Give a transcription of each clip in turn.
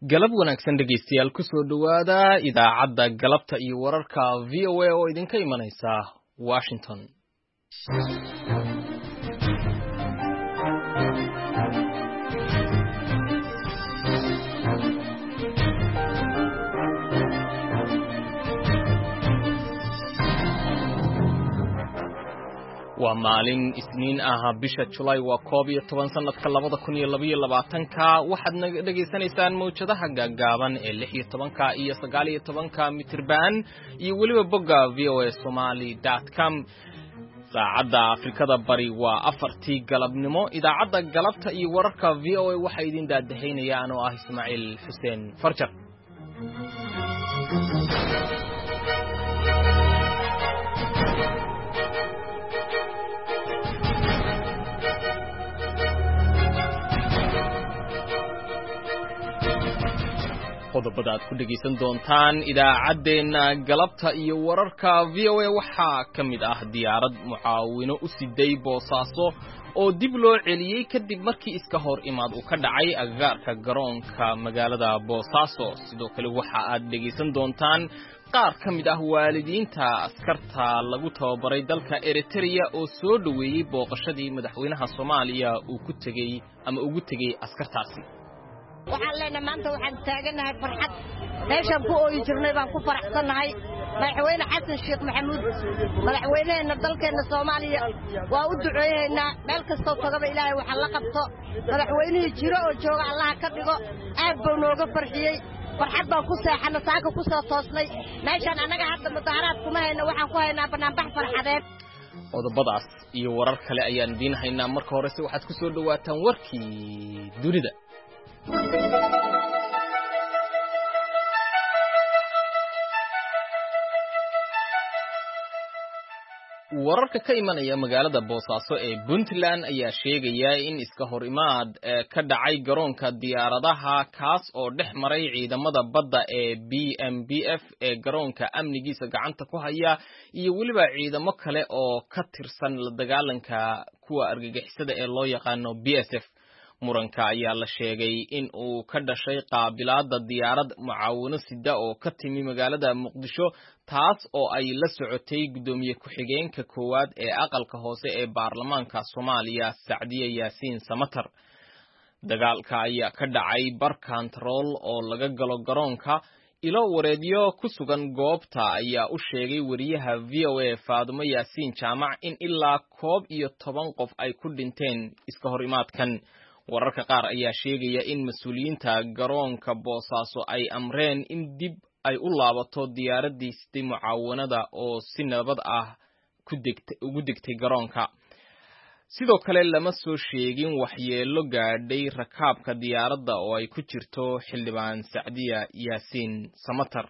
galab wanaagsan dhegeystayaal ku soo dhawaada idaacadda galabta iyo wararka VOA oo idinka imanaysa Washington. waa maalin isniin ah bisha July waa 11 sanadka 2022 waxaad naga dhageysanaysaan mowjadaha gaagaaban ee 16 iyo 19 mitirban iyo waliba bogga voasomali.com saacadda Afrikada bari waa 4tii galabnimo idaacadda galabta iyo wararka VOA waxa idin daadaheynaya anoo ah Ismaaciil Xuseen Farjar. qodobada aad ku dhageysan doontaan idaacadeena galabta iyo wararka VOA waxaa kamid ah diyaarad mucaawino u siday Boosaaso oo dib loo celiyay kadib markii iska hor imaad uu ka dhacay agagaarka garoonka magaalada Boosaaso. sidoo kale waxa aad dhageysan doontaan qaar kamid ah waalidiinta askarta lagu tababaray dalka Eritrea oo soo dhaweeyay booqashadii madaxweynaha Soomaaliya uu ku tagay ama ugu tagay askartaasi. waxaan leenahay maanta waxaan taaganahay farxad meeshaan ku ooyi jirnay baan ku faraxsanahay madaxweyne xasan sheekh maxamuud madaxweynaheena dalkeena Soomaaliya waa u duceeynaa meel kasta tagaba ilaahay waxa la qabto madaxweynihii jiro oo jooga Allah ka dhigo aad buu nooga farxiyay farxad baan ku seexana saaka ku soo toosnay meeshaan anaga hadda mudaharaad kuma hayna waxaan ku haynaa banaanbax farxadeed. qodobadaas iyo warar kale ayaan idin haynaa marka hore si waxaad ku soo dhawaataan warkii dunida. wararka ka imanaya magaalada Boosaaso ee Puntland ayaa sheegaya in iska hor imaad ka dhacay garoonka diyaaradaha kaas oo dhex maray ciidamada badda ee BMBF ee garoonka amnigiisa gacanta ku haya iyo waliba ciidamo kale oo ka tirsan la dagaalanka kuwa argagixisada ee loo yaqaano BSF. muranka ayaa la sheegay in uu ka dhashay qaabilaada diyaarad mucaawino sida oo ka timi magaalada Muqdisho taas oo ay la socotay gudoomiye ku-xigeenka koowaad ee aqalka hoose ee baarlamaanka Soomaaliya Sacdiye Yaasiin Samatar. dagaalka ayaa ka dhacay bar control oo laga galo garoonka. ilo wareedyo ku sugan goobta ayaa u sheegay wariyaha VOA Faadumo Yaasiin Jaamac in ilaa 11 qof ay ku dhinteen iska hor imaadkan. wararka qaar ayaa sheegaya in mas'uuliyiinta garoonka Boosaaso ay amreen in dib ay u laabato diyaaradii sidii mucaawanada oo si nabad ah ugu degtay garoonka. sidoo kale lama soo sheegin waxyeelo gaadhay rakaabka diyaaradda oo ay ku jirto xildhibaan Sacdiye Yaasiin Samatar.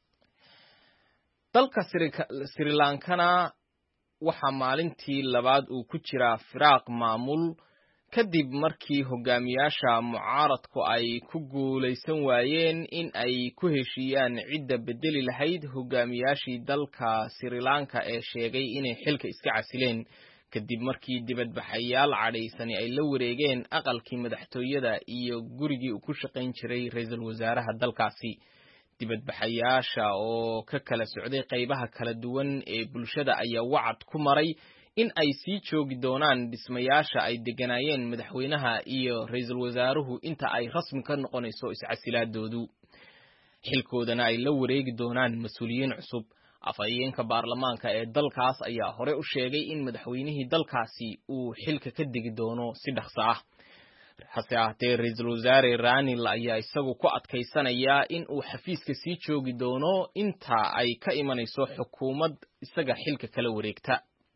dalka Sri Lankana waxa maalintii labaad uu ku jira firaaq maamul kadib markii hogaamiyaasha mucaaradku ay ku guuleysan waayeen in ay ku heshiiyaan cidda bedeli lahayd hogaamiyaashii dalka Sri Lanka ee sheegay inay xilka iska casileen kadib markii dibadbaxayaal cadhaysani ay la wareegeen aqalkii madaxtooyada iyo gurigii uu ku shaqayn jiray ra'iisul wasaaraha dalkaasi. dibadbaxayaasha oo ka kala socday qaybaha kala duwan ee bulshada ayaa wacad ku maray in ay sii joogi doonaan dhismayaasha ay deganayeen madaxweynaha iyo ra'iisul wasaaruhu inta ay rasmi ka noqonayso iscasilaadoodu. xilkoodana ay la wareegi doonaan mas'uuliyiin cusub. afhayeenka baarlamaanka ee dalkaas ayaa hore u sheegay in madaxweynihii dalkaasi uu xilka ka degi doono si dhaqso ah. hase ahaatee ra'iisul wasaare Ranil ayaa isagu ku adkaysanaya in uu xafiiska sii joogi doono inta ay ka imanayso xukuumad isaga xilka kala wareegta.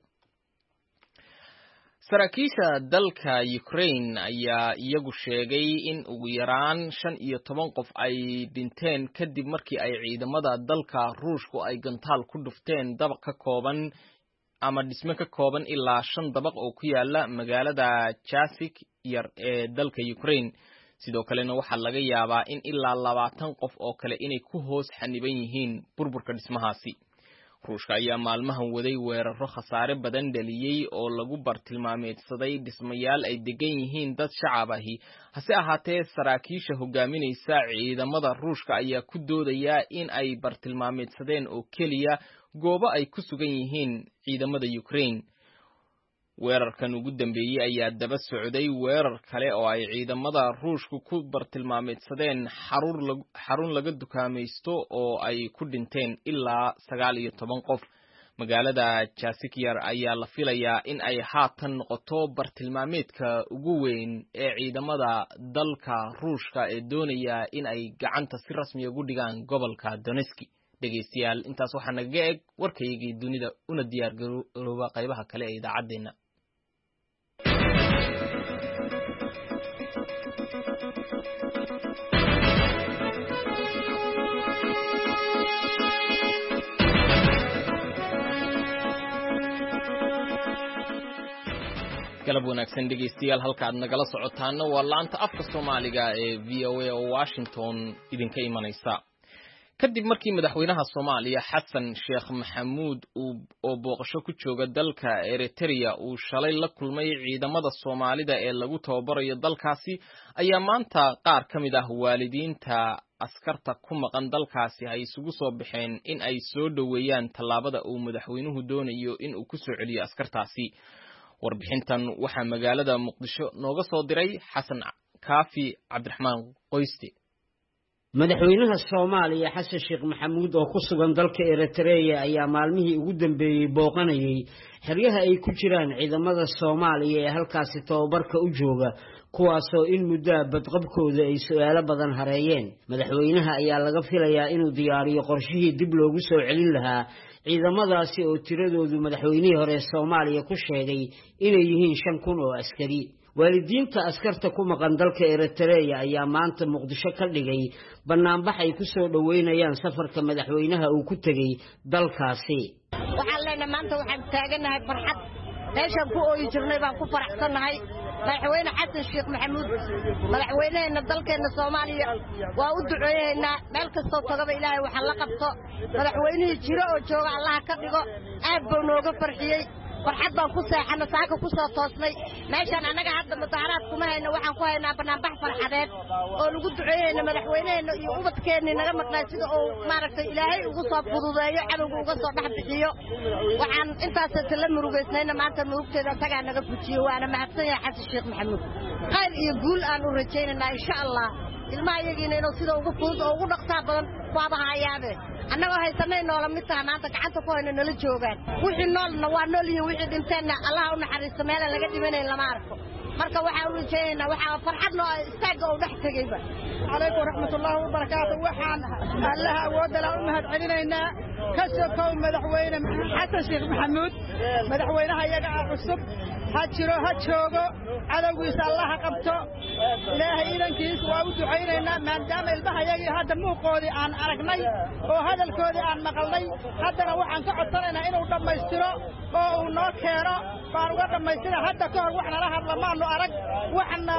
saraakiisha dalka Ukraine ayaa iyagu sheegay in ugu yaraan 15 qof ay dhinteen kadib markii ay ciidamada dalka Ruushku ay gantaal ku dhufteen dabaq ka kooban ama dhisme ka kooban ilaa 5 dabaq oo ku yaala magaalada Chasiv yar ee dalka Ukraine. sidoo kalena waxaa laga yaabaa in ilaa 20 qof oo kale inay ku hoos xaniban yihiin burburka dhismahaasi. ruushka ayaa maalmahan waday weeraro khasaare badan dhaliyey oo lagu bartilmaameedsaday dhismayaal ay degan yihiin dad shacab ahi hase ahaatee saraakiisha hogaaminaysa ciidamada ruushka ayaa ku doodaya in ay bartilmaameedsadeen oo keliya goobo ay ku sugan yihiin ciidamada Ukraine. weerarkan ugu dambeeyay ayaa daba socday weerar kale oo ay ciidamada ruushku ku bartilmaameedsadeen xarun laga dukaamaysto oo ay ku dhinteen ilaa 19 qof. magaalada Chasikyar ayaa la filayaa in ay haatan noqoto bartilmaameedka ugu weyn ee ciidamada dalka ruushka ee doonaya in ay gacanta si rasmi ah ugu dhigaan gobolka Donetsk. dhegeystayaal intaas waxaa naga eeg warkaygii dunida una diyaar garooba qaybaha kale ee idaacadeena. galab wanaagsan dhegeystayaal halka aad nagala socotaana waa laanta afka Soomaaliga ee VOA oo Washington idinka imanaysa. kadib markii madaxweynaha Soomaaliya Xasan Sheekh Maxamuud oo booqasho ku jooga dalka Eritrea uu shalay la kulmay ciidamada Soomaalida ee lagu tababarayo dalkaasi ayaa maanta qaar kamid ah waalidiinta askarta ku maqan dalkaasi ay isugu soo baxeen in ay soo dhaweeyaan tallaabada uu madaxweynuhu doonayo in uu ku soo celiyo askartaasi. warbixintan waxaa magaalada Muqdisho nooga soo diray Xasan Kaafi Cabdiraxmaan Qoyste. madaxweynaha Soomaaliya Xasan Sheekh Maxamuud oo ku sugan dalka Eritrea ayaa maalmihii ugu dambeeyay booqanayay xeryaha ay ku jiraan ciidamada Soomaaliya ee halkaasi tababarka u jooga kuwaasoo in muddo badqabkooda ay su'aalo badan hareeyeen. madaxweynaha ayaa laga filayaa inuu diyaariyo qorshihii dib loogu soo celin lahaa ciidamadaasi oo tiradoodu madaxweynihii hore Soomaaliya ku sheegay inay yihiin 5,000 oo askari. waalidiinta askarta ku maqan dalka Eritrea ayaa maanta Muqdisho ka dhigay banaanbax ay ku soo dhaweynayaan safarka madaxweynaha uu ku tagay dalkaasi. waxaan leenahay maanta waxaan taaganahay farxad meeshan ku ooyi jirnay baan ku faraxsanahay. madaxweyne Xasan Sheekh Maxamuud madaxweynaha dalkeena Soomaaliya waa u duceeynaa meel kasto tagaba Ilaahay waxa la qabto. madaxweynaha jiro oo jooga Allah ka dhigo aad buu nooga farxiyay. farxad baan ku seexana saaka ku soo toosnay meeshan anaga hadda mudaharaad kuma hayno waxaan ku haynaa banaanbax farxadeed oo lagu duceeyay madaxweynaha iyo ubadkeena naga maqnaa sida oo maaragtay Ilaahay ugu soo fududeeyo cadowga uga soo dhax bixiyo. waxaan intaas la murugeysnayna maanta murugteeda taga naga fujiyo waana mahadsan yahay Xasan Sheekh Maxamuud. khayr iyo guul aan u rajaynaynaa insha Allah. ilmaha yagiina inuu sida ugu fudud oo ugu dhaqsaa badan waaba hayaabe annaga haysanay noola mid tahay maanta gacanta ku hayno nala joogaan. wixii noolna waa nool iyo wixii dhinteena Allah u naxariisto meel laga dhimanay lama arko. marka waxa uu jeeyna waxa farxad noo istaaga oo dhex tagayba. alaykum rahmatullahi wa barakatuh. waxaan Allah awood la u mahad celinaynaa kasoo madaxweyne Xasan Sheekh Maxamuud madaxweynaha iyaga cusub ha jiro ha joogo cadawgiisa Allah qabto. ilaahay idankiisa waa u duceynaynaa maadaama ilmaha iyaga hadda muuqoodii aan aragnay oo hadalkoodii aan maqalnay haddana waxaan ka codsanaynaa inuu dhammaystiro oo uu noo keeno baan uga dhammaystira. hadda ka hor waxna la hadla maanu arag waxna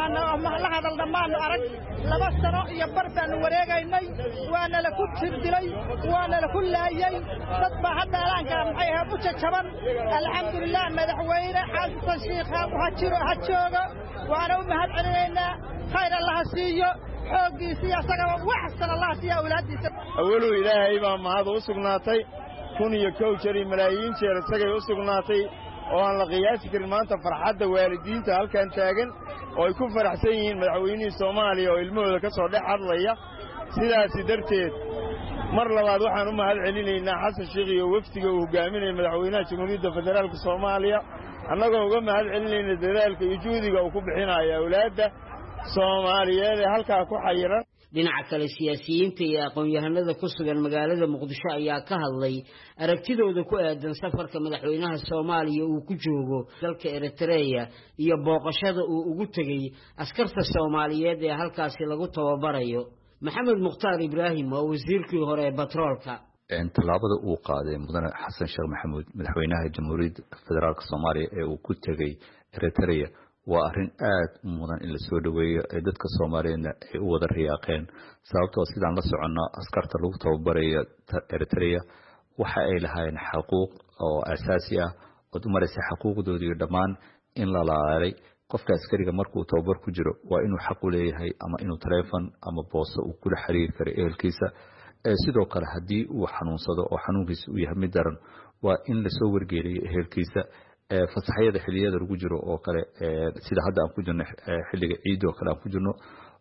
la hadalna maanu arag 2 sano iyo bar baan wareegaynay waana la ku tirdilay waana la ku laayay dad baa hadda alaanka maxay ahayd u jajaban. alxamdulillah madaxweyne Xasan Sheekh ha jiro ha joogo waana u mahad celinaynaa. khayr Allah siiyo xoogiisa asagaba waxsan Allah siiyo awlaadiisa. awalo Ilaahay baa mahad u sugnaatay 1,000 jeer malaayiin jeer isagay u sugnaatay oo aan la qiyaasi karin maanta farxadda waalidiinta halkan taagan oo ay ku faraxsan yihiin madaxweynihii Soomaaliya oo ilmahooda ka soo dhex hadlaya. sidaas darteed mar labaad waxaan u mahad celinaynaa Xasan Sheekh iyo wafdiga uu hogaaminay madaxweynaha Jamhuuriyadda Federaalka Soomaaliya annagoo uga mahad celinayna dadaalka iyo juhdiga uu ku bixinayo awlaadda Soomaaliyeed ee halka ku xayiran. dhinaca kale siyaasiyiinta iyo aqoon-yahanada ku sugan magaalada Muqdisho ayaa ka hadlay aragtidooda ku aadan safarka madaxweynaha Soomaaliya uu ku joogo dalka Eritrea iyo booqashada uu ugu tagay askarta Soomaaliyeed ee halkaasi lagu tababarayo. maxamed mukhtaar ibraahim waa wasiirkii hore ee batroolka. tallaabada uu qaaday mudane Xasan Sheekh Maxamuud madaxweynaha Jamhuuriyadda Federaalka Soomaaliya ee uu ku tagay Eritrea waa arrin aad u mudan in la soo dhaweeyo ee dadka Soomaaliyeedna ay u wada riyaaqeen sababtoo sidaan la socono askarta lagu tababarayo Eritrea waxa ay lahaayeen xaquuq oo asaasi ah oo dumaraysa xaquuqdoodii dhammaan in la laalay qofka askariga markuu tababar ku jiro waa inuu xaq u leeyahay ama inuu telefoon ama booso uu kula xiriiri karo ehelkiisa sidoo kale haddii uu xanuunsado oo xanuunkiisa uu yahay mid daran waa in lasoo wargeeliyo ehelkiisa fasaxyada xilliyada lagu jiro oo kale sida hadda aan ku jirno xilliga ciid oo kale aan ku jirno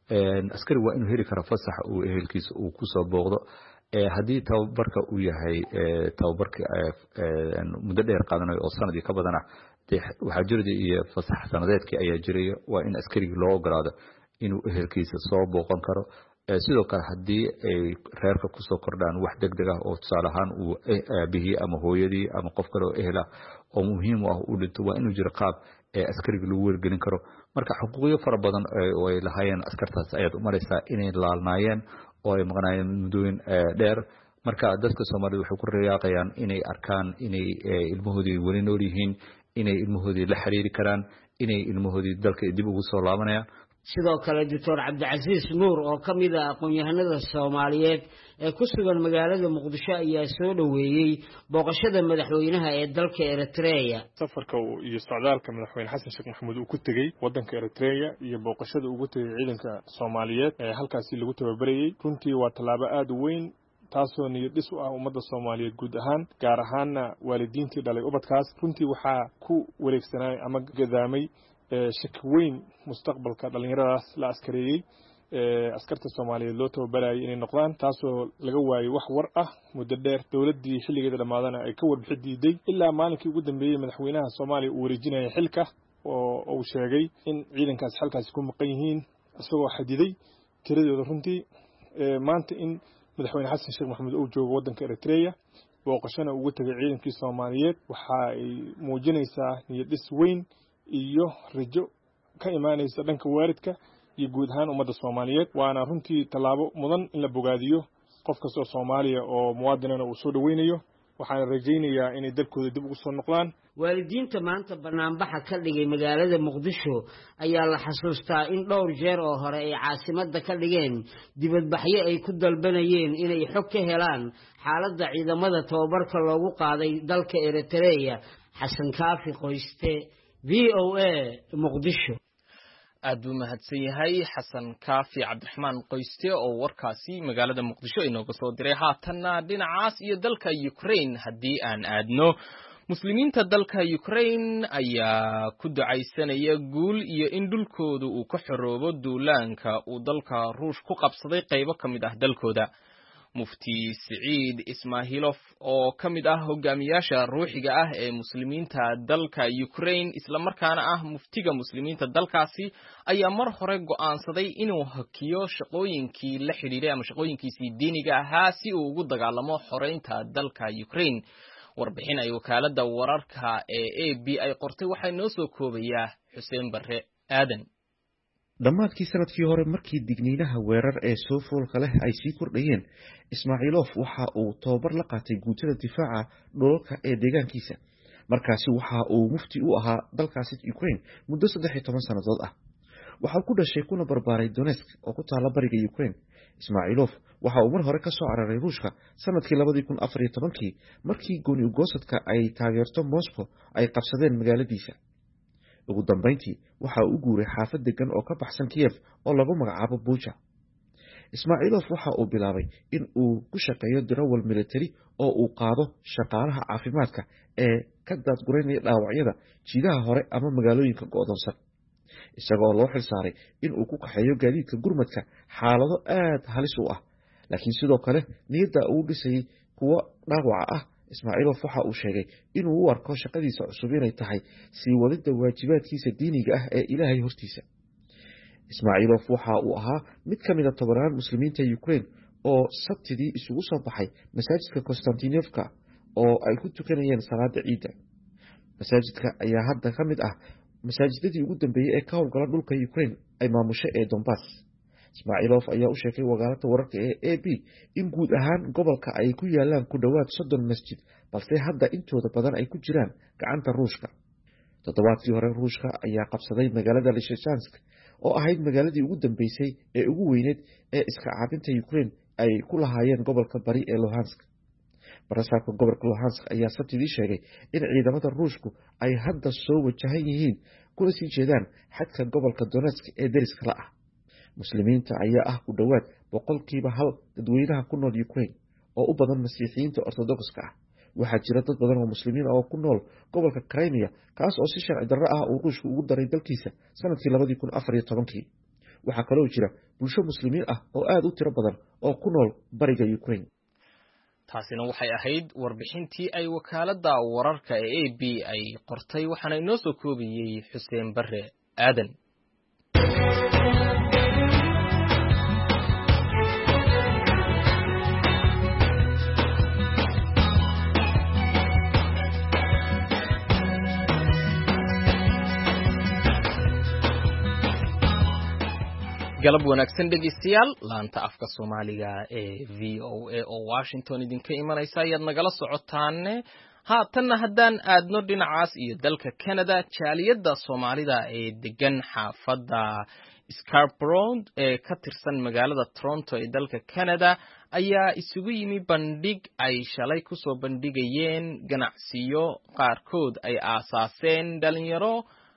askari waa inuu heli karo fasax uu ehelkiisa uu ku soo booqdo haddii tababarka uu yahay tababarka muddo dheer qaadanayo oo sanadii ka badan ah waxaa jirada iyo fasax sanadeedkii ayaa jiraya waa in askarigii loo ogolaado inuu ehelkiisa soo booqan karo sidoo kale haddii ay reerka kusoo kordhaan wax degdeg ah oo tusaale ahaan uu aabihii ama hooyadii ama qof kale oo ehel ah oo muhiim u ah uu dhinto waa inuu jiro qaab askariga lagu wargelin karo marka xuquuqyo fara badan oo ay lahaayeen askartaas ayaad u maraysaa inay laalnaayeen oo ay maqnaayeen muddooyin dheer marka dadka Soomaaliyeed waxay ku riyaaqayaan inay arkaan inay ilmahoodii weli nool yihiin inay ilmahoodii la xiriiri karaan inay ilmahoodii dalka dib ugu soo laabanayaan sidoo kale Dr. Cabdicasiis Nuur oo kamid ah aqoon-yahanada Soomaaliyeed ee ku sugan magaalada Muqdisho ayaa soo dhaweeyay booqashada madaxweynaha ee dalka Eritrea safarka iyo socdaalka madaxweyne Xasan Sheekh Maxamuud uu ku tagay wadanka Eritrea iyo booqashada uu ku tagay ciidanka Soomaaliyeed ee halkaas lagu tababarayay runtii waa talaabo aad u weyn taasoo niyad dhis u ah ummadda Soomaaliyeed guud ahaan gaar ahaanna waalidiintii dhalay ubadkaas runtii waxaa ku wareegsanay ama gadaamay shaki weyn mustaqbalka dhalinyaradaas la askareeyay askarta Soomaaliyeed loo tababarayay inay noqdaan taasoo laga waayay wax war ah muddo dheer dawladdii xilligeeda dhamaadana ay ka warbixi diiday ilaa maalinkii ugu dambeeyay madaxweynaha Soomaaliya uu wareejinayay xilka oo uu sheegay in ciidankaas halkaas ku maqan yihiin isagoo xadiday tiradooda runtii maanta in madaxweyne Xasan Sheekh Maxamuud uu joogo wadanka Eritrea booqashana ugu tagay ciidankii Soomaaliyeed waxa ay muujinaysaa niyad dhis weyn iyo rajo ka imaanaysa dhanka waalidka iyo guud ahaan ummadda Soomaaliyeed waana runtii talaabo mudan in la bogaadiyo qof kasta oo Soomaaliya oo muwaadinana uu soo dhaweynayo waxaan rajaynayaa inay dalkooda dib ugu soo noqdaan waalidiinta maanta banaanbaxa ka dhigay magaalada Muqdisho ayaa la xasuustaa in dhowr jeer oo hore ay caasimadda ka dhigeen dibadbaxyo ay ku dalbanayeen inay xog ka helaan xaaladda ciidamada tababarka loogu qaaday dalka Eritrea Xasan Kaafi Qoyste VOA Muqdisho aad buu mahadsan yahay Xasan Kaafi Cabdiraxmaan Qoyste oo warkaasi magaalada Muqdisho inooga soo diray haatanna dhinacaas iyo dalka Ukraine haddii aan aadno muslimiinta dalka Ukraine ayaa ku ducaysanaya guul iyo in dhulkooda uu ka xoroobo duulaanka uu dalka Ruush ku qabsaday qaybo kamid ah dalkooda mufti Saciid Ismaahilof oo kamid ah hogaamiyaasha ruuxiga ah ee muslimiinta dalka Ukraine isla markaana ah muftiga muslimiinta dalkaasi ayaa mar hore go'aansaday inuu hakiyo shaqooyinkii la xiriiray ama shaqooyinkiisii diiniga ahaa si uu ugu dagaalamo xoreynta dalka Ukraine warbixin ay wakaaladda wararka ee AB ay qortay waxay noo soo koobayaa Xuseen Barre Aadan dhammaadkii sanadkii hore markii digniinaha weerar ee soo foolka leh ay sii kordhayeen Ismaaciilof waxa uu tababar la qaatay guutada difaaca dhulalka ee deegaankiisa markaasi waxa uu mufti u ahaa dalkaasi Ukraine muddo 13 sanadood ah waxa ku dhashay kuna barbaaray Donetsk oo ku taala bariga Ukraine Ismaaciilof waxa uu mar hore ka soo cararay Ruushka sanadkii 2014 markii gooni u goosadka ay taageerto Moscow ay qabsadeen magaaladiisa ugu dambeyntii waxa uu guuray xaafad degan oo ka baxsan Kiev oo lagu magacaabo Bucha Ismaaciilof waxa uu bilaabay in uu ku shaqeeyo darawal military oo uu qaado shaqaalaha caafimaadka ee ka daadgureynaya dhaawacyada jiidaha hore ama magaalooyinka go'doonsan isagoo loo xilsaaray in uu ku kaxeeyo gaadiidka gurmadka xaalado aad halis u ah laakiin sidoo kale niyadda uu dhisay kuwa dhaawaca ah Ismaaciilof waxa uu sheegay inuu u arko shaqadiisa cusub inay tahay sii wadida waajibaadkiisa diiniga ah ee Ilaahay hortiisa Ismaaciilof waxa uu ahaa mid ka mid ah tobanaan muslimiinta Ukraine oo sabtidii isugu soo baxay masaajidka Konstantinivka oo ay ku tukanayeen salaada ciida masaajidka ayaa hadda ka mid ah masaajidadii ugu dambeeyay ee ka howlgala dhulka Ukraine ay maamusho ee Donbass Ismaaciilof ayaa u sheegay wakaaladda wararka ee AB in guud ahaan gobolka ay ku yaalaan ku dhawaad 30 masjid balse hadda intooda badan ay ku jiraan gacanta Ruushka toddobaadkii hore Ruushka ayaa qabsaday magaalada Lysychansk oo ahayd magaaladii ugu dambeysay ee ugu weyneed ee iska caabinta Ukraine ay ku lahaayeen gobolka bari ee Luhansk barasaabka gobolka Luhansk ayaa sabtidii sheegay in ciidamada Ruushku ay hadda soo wajahan yihiin kuna sii jeedaan xadka gobolka Donetsk ee deriska la ah. Muslimiinta ayaa ah ku dhawaad 100% dadweynaha ku nool Ukraine oo u badan Masiixiyiinta Ortodokska ah. waxaa jira dad badan oo muslimiin ah oo ku nool gobolka Crimea kaas oo si sharci darro ah uu Ruushku ugu daray dalkiisa sanadkii 2014. waxaa kaloo jira bulsho muslimiin ah oo aad u tiro badan oo ku nool bariga Ukraine. taasina waxay ahayd warbixintii ay wakaaladda wararka ee AB ay qortay waxaana inoo soo koobiyay Xuseen Barre Aadan. galab wanaagsan dhegeystayaal laanta afka Soomaaliga ee VOA oo Washington idinka imanaysa ayaad nagala socotaan haatanna haddaan aadno dhinacaas iyo dalka Canada jaaliyadda Soomaalida ee degan xaafadda Scarborough ee ka tirsan magaalada Toronto ee dalka Canada ayaa isugu yimi bandhig ay shalay ku soo bandhigayeen ganacsiyo qaarkood ay aasaaseen dhalinyaro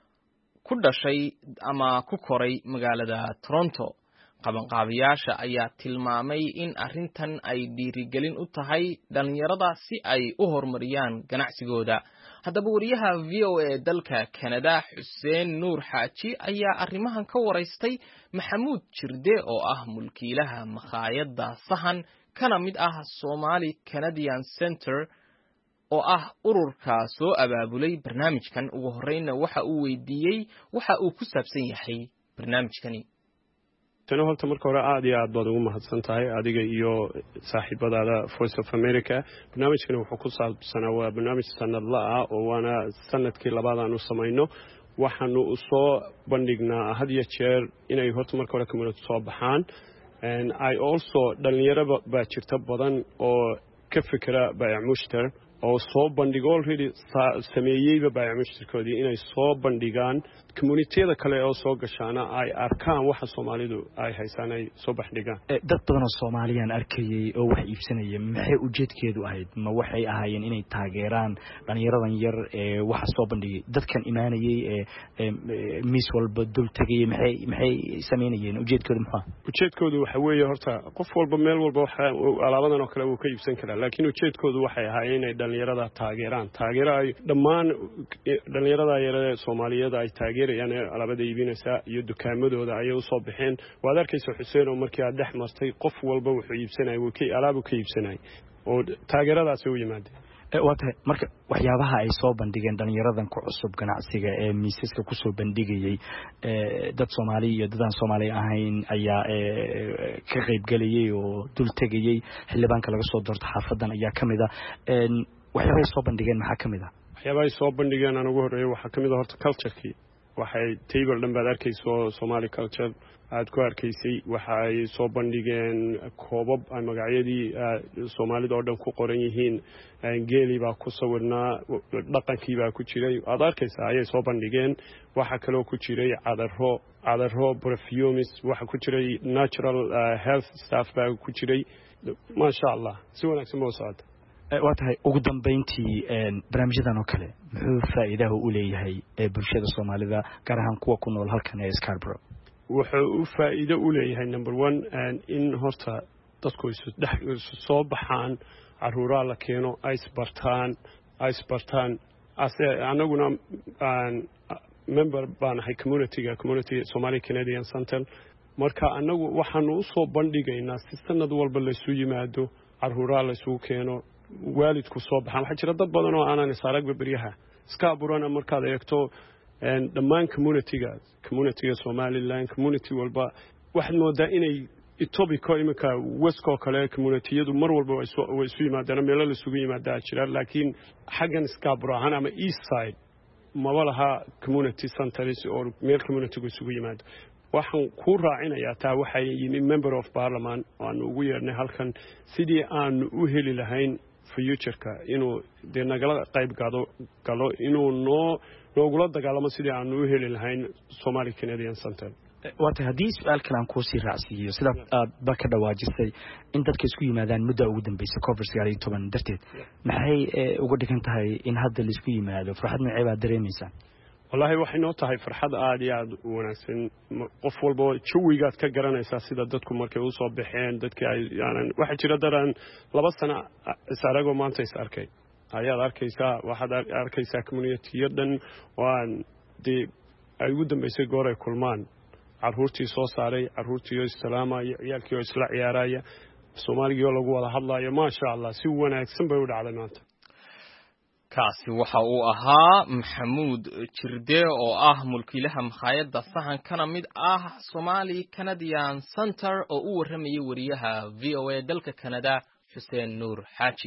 ku dhashay ama ku koray magaalada Toronto. qabanqaabiyaasha ayaa tilmaamay in arrintan ay dhiirigelin u tahay dhalinyarada si ay u horumariyaan ganacsigooda. haddaba wariyaha VOA dalka Canada Xuseen Nuur Xaaji ayaa arrimahan ka waraystay Maxamuud Jirde oo ah mulkiilaha makhaayadda Sahan kana mid ah Somali Canadian Center oo ah ururka soo abaabulay barnaamijkan. ugu horreynna waxa uu weydiiyey waxa uu ku saabsan yahay barnaamijkani. tani horta marka hore aad iyo aad baad ugu mahadsantahay adiga iyo saaxiibadaada Voice of America. barnaamijkani wuxuu ku saabsanaa waa barnaamij sanadla ah oo waana sanadkii labaad aan u samayno. waxaanu u soo bandhignaa had iyo jeer inay horta marka hore community soo baxaan and I also dhalinyaro baa jirta badan oo ka fikira baayac mushtar oo soo bandhigo already sameeyayba baayac mushtarkoodii inay soo bandhigaan community-da kale oo soo gashaana ay arkaan waxa Soomaalidu ay haystaan ay soo baxdhigaan. dad badan oo Soomaaliyan arkayay oo wax iibsanaya maxay ujeedkeedu ahayd ma waxay ahaayeen inay taageeraan dhalinyaradan yar ee waxa soo bandhigay dadkan imaanayay ee miis walba dul tagay maxay sameynayeen ujeedkoodu maxaa? ujeedkoodu waxa weeye horta qof walba meel walba waxa alaabadan oo kale uu ka iibsan karaa laakiin ujeedkoodu waxay ahaayeen inay dhalinyarada taageeraan ay dhammaan dhalinyarada yar ee Soomaaliyeed ay taageerayaan alaabada iibinaysa iyo dukaamadooda ay u soo bixeen. waad arkaysaa Xuseen oo markii aad dhex martay qof walba wuxuu iibsanay alaab uu ka iibsanay oo taageeradaas u yimaadeen. waatahay marka waxyaabaha ay soo bandhigeen dhalinyaradan ku cusub ganacsiga ee miisaska ku soo bandhigayay dad Soomaali iyo dadaan Soomaali ahayn ayaa ka qayb galayay oo dul tagayay xildhibaanka laga soo doorto xaafadan ayaa kamid ah. waxyaabaha ay soo bandhigeen maxaa kamid ah? waxyaabaha ay soo bandhigeen aan ugu horeeyo waxaa kamid ah horta culture-kii. waxay table dhan baad arkayso Somali culture aad ku arkaysay. waxa ay soo bandhigeen koobab ay magacyadii Soomaalida oo dhan ku qoran yihiin. geeli baa ku sawirnaa dhaqankii baa ku jiray aad arkaysaa ayay soo bandhigeen. waxa kaloo ku jiray cadaro perfumes waxa ku jiray natural health stuff baa ku jiray. maasha Allah si wanaagsan buu socdaa. waatahay ugu dambeyntii barnaamijyadan oo kale muxuu faa'iido u leeyahay bulshada Soomaalida gaar ahaan kuwa ku nool halkan ee Scarborough? wuxuu u faa'iido u leeyahay number 1 in horta dadku soo baxaan caruuraa la keeno ay isbartaan anaguna member baan ahay community Somali Canadian Center. marka anagu waxaanu u soo bandhigaynaa si sanad walba la isu yimaado caruuraa la isu keeno waalidku soo baxaan. waxa jira dad badan oo aanan isaragba bariyaha Scarborough markaad eegto dhammaan community-ga Somaliland community walba waxaad moodaa inay Etobicoke imika Westco kale community-yadu mar walba way isu yimaadaan meel la isugu yimaada jira laakiin xaggan Scarborough ama East Side ma walaha community centers oo meel community-gu isugu yimaado. waxaan ku raacinayaa taa waxay yimi member of parliament oo aan ugu yeernay halkan sidii aan u heli lahayn future-ka inuu nagala qayb galo inuu loogula dagaalamo sidii aanu u heli lahayn Somali Canadian Center. waata haddii su'aal kale aan ku sii raacsiiyo sida aad ba ka dhawaajisay in dadka isku yimaadaan muddo ugu dambeysay COVID-19 darteed maxay uga dhigan tahay in hadda la isku yimaado farxad macay baa dareemaysaa wallahi waxay noo tahay farxad aad iyo aad u wanaagsan qof walba jawigaad ka garanaysaa sida dadku markay u soo baxeen dadkii ay waxa jira daran 2 sano isaragoo maanta is arkay ayaad arkaysaa waxaad arkaysaa community-yadan waan ay ugu dambeysay goor ay kulmaan carruurtii soo saaray carruurtii oo islaamaya ciyaalkii oo isla ciyaaraya Soomaaliga lagu wada hadlayo ma sha Allah si wanaagsan bay u dhacday maanta kaasi waxa uu ahaa Maxamuud Jirde oo ah mulkiilaha makhaayadda sahan kana mid ah Somali Canadian Center oo u waramayay wariyaha VOA dalka Canada Xuseen Nuur Xaaji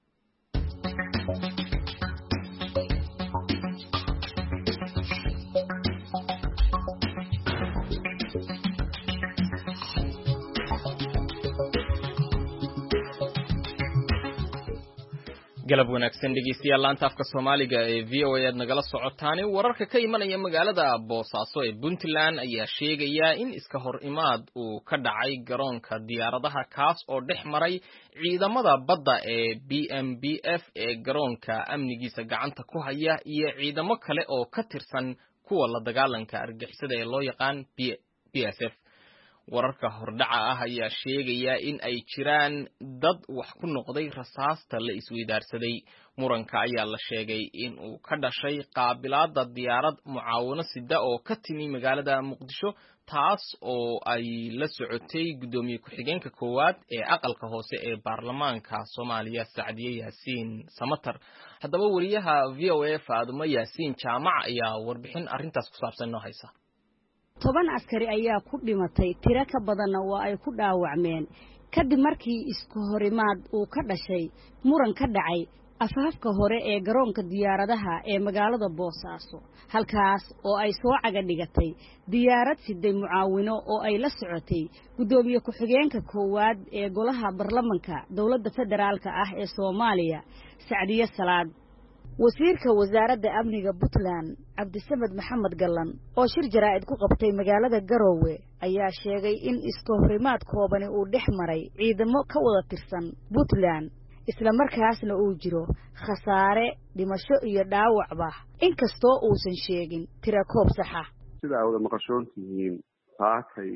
galab wanaagsan dhegeystayaal laanta afka Soomaaliga ee VOA aad nagala socotaan wararka ka imanaya magaalada Boosaaso ee Puntland ayaa sheegaya in iska hor imaad uu ka dhacay garoonka diyaaradaha kaas oo dhex maray ciidamada badda ee BMBF ee garoonka amnigiisa gacanta ku haya iyo ciidamo kale oo ka tirsan kuwa la dagaalanka argagixisada ee loo yaqaan BSF wararka hordhaca ah ayaa sheegaya in ay jiraan dad wax ku noqday rasaasta la isweydaarsaday muranka ayaa la sheegay in uu ka dhashay qaabilaada diyaarad mucaawino sida oo ka timi magaalada Muqdisho taas oo ay la socotay gudoomiye ku-xigeenka koowaad ee aqalka hoose ee baarlamaanka Soomaaliya Sacdiye Yaasiin Samatar haddaba wariyaha VOA Faadumo Yaasiin Jaamac ayaa warbixin arrintaas ku saabsan noo haysa 10 askari ayaa ku dhimatay tiro ka badanna waa ay ku dhaawacmeen kadib markii isku horimaad uu ka dhashay muran ka dhacay afaafka hore ee garoonka diyaaradaha ee magaalada Boosaaso halkaas oo ay soo caga dhigatay diyaarad siday mucaawino oo ay la socotay gudoomiye ku-xigeenka koowaad ee golaha baarlamaanka dawladda federaalka ah ee Soomaaliya Sacdiye Salaad wasiirka wasaaradda amniga Puntland Cabdisamed Maxamed Gallan oo shir jaraa'id ku qabtay magaalada Garowe ayaa sheegay in iska horimaad koobani uu dhex maray ciidamo ka wada tirsan Puntland isla markaasna uu jiro khasaare dhimasho iyo dhaawacba inkastoo uusan sheegin tiro koob sax ah sida wada maqashoontihiin taakay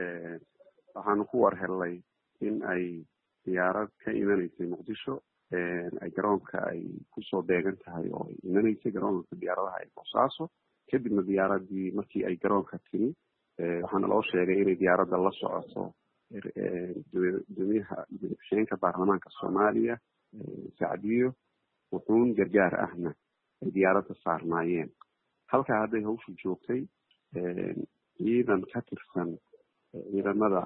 waxaan ku warhelay in ay diyaarad ka imanaysay Muqdisho ay garoonka ay ku soo beegan tahay oo imanaysay garoonka diyaaradaha ee Boosaaso kadibna diyaaradii markii ay garoonka timi waxaana loo sheegay inay diyaaradda la socoto gudoomiyaha ku-xigeenka baarlamaanka Soomaaliya Sacdiyo wuxuun gargaar ahna ay diyaaradda saarnaayeen halka hadday hawshu joogtay ciidan ka tirsan ciidamada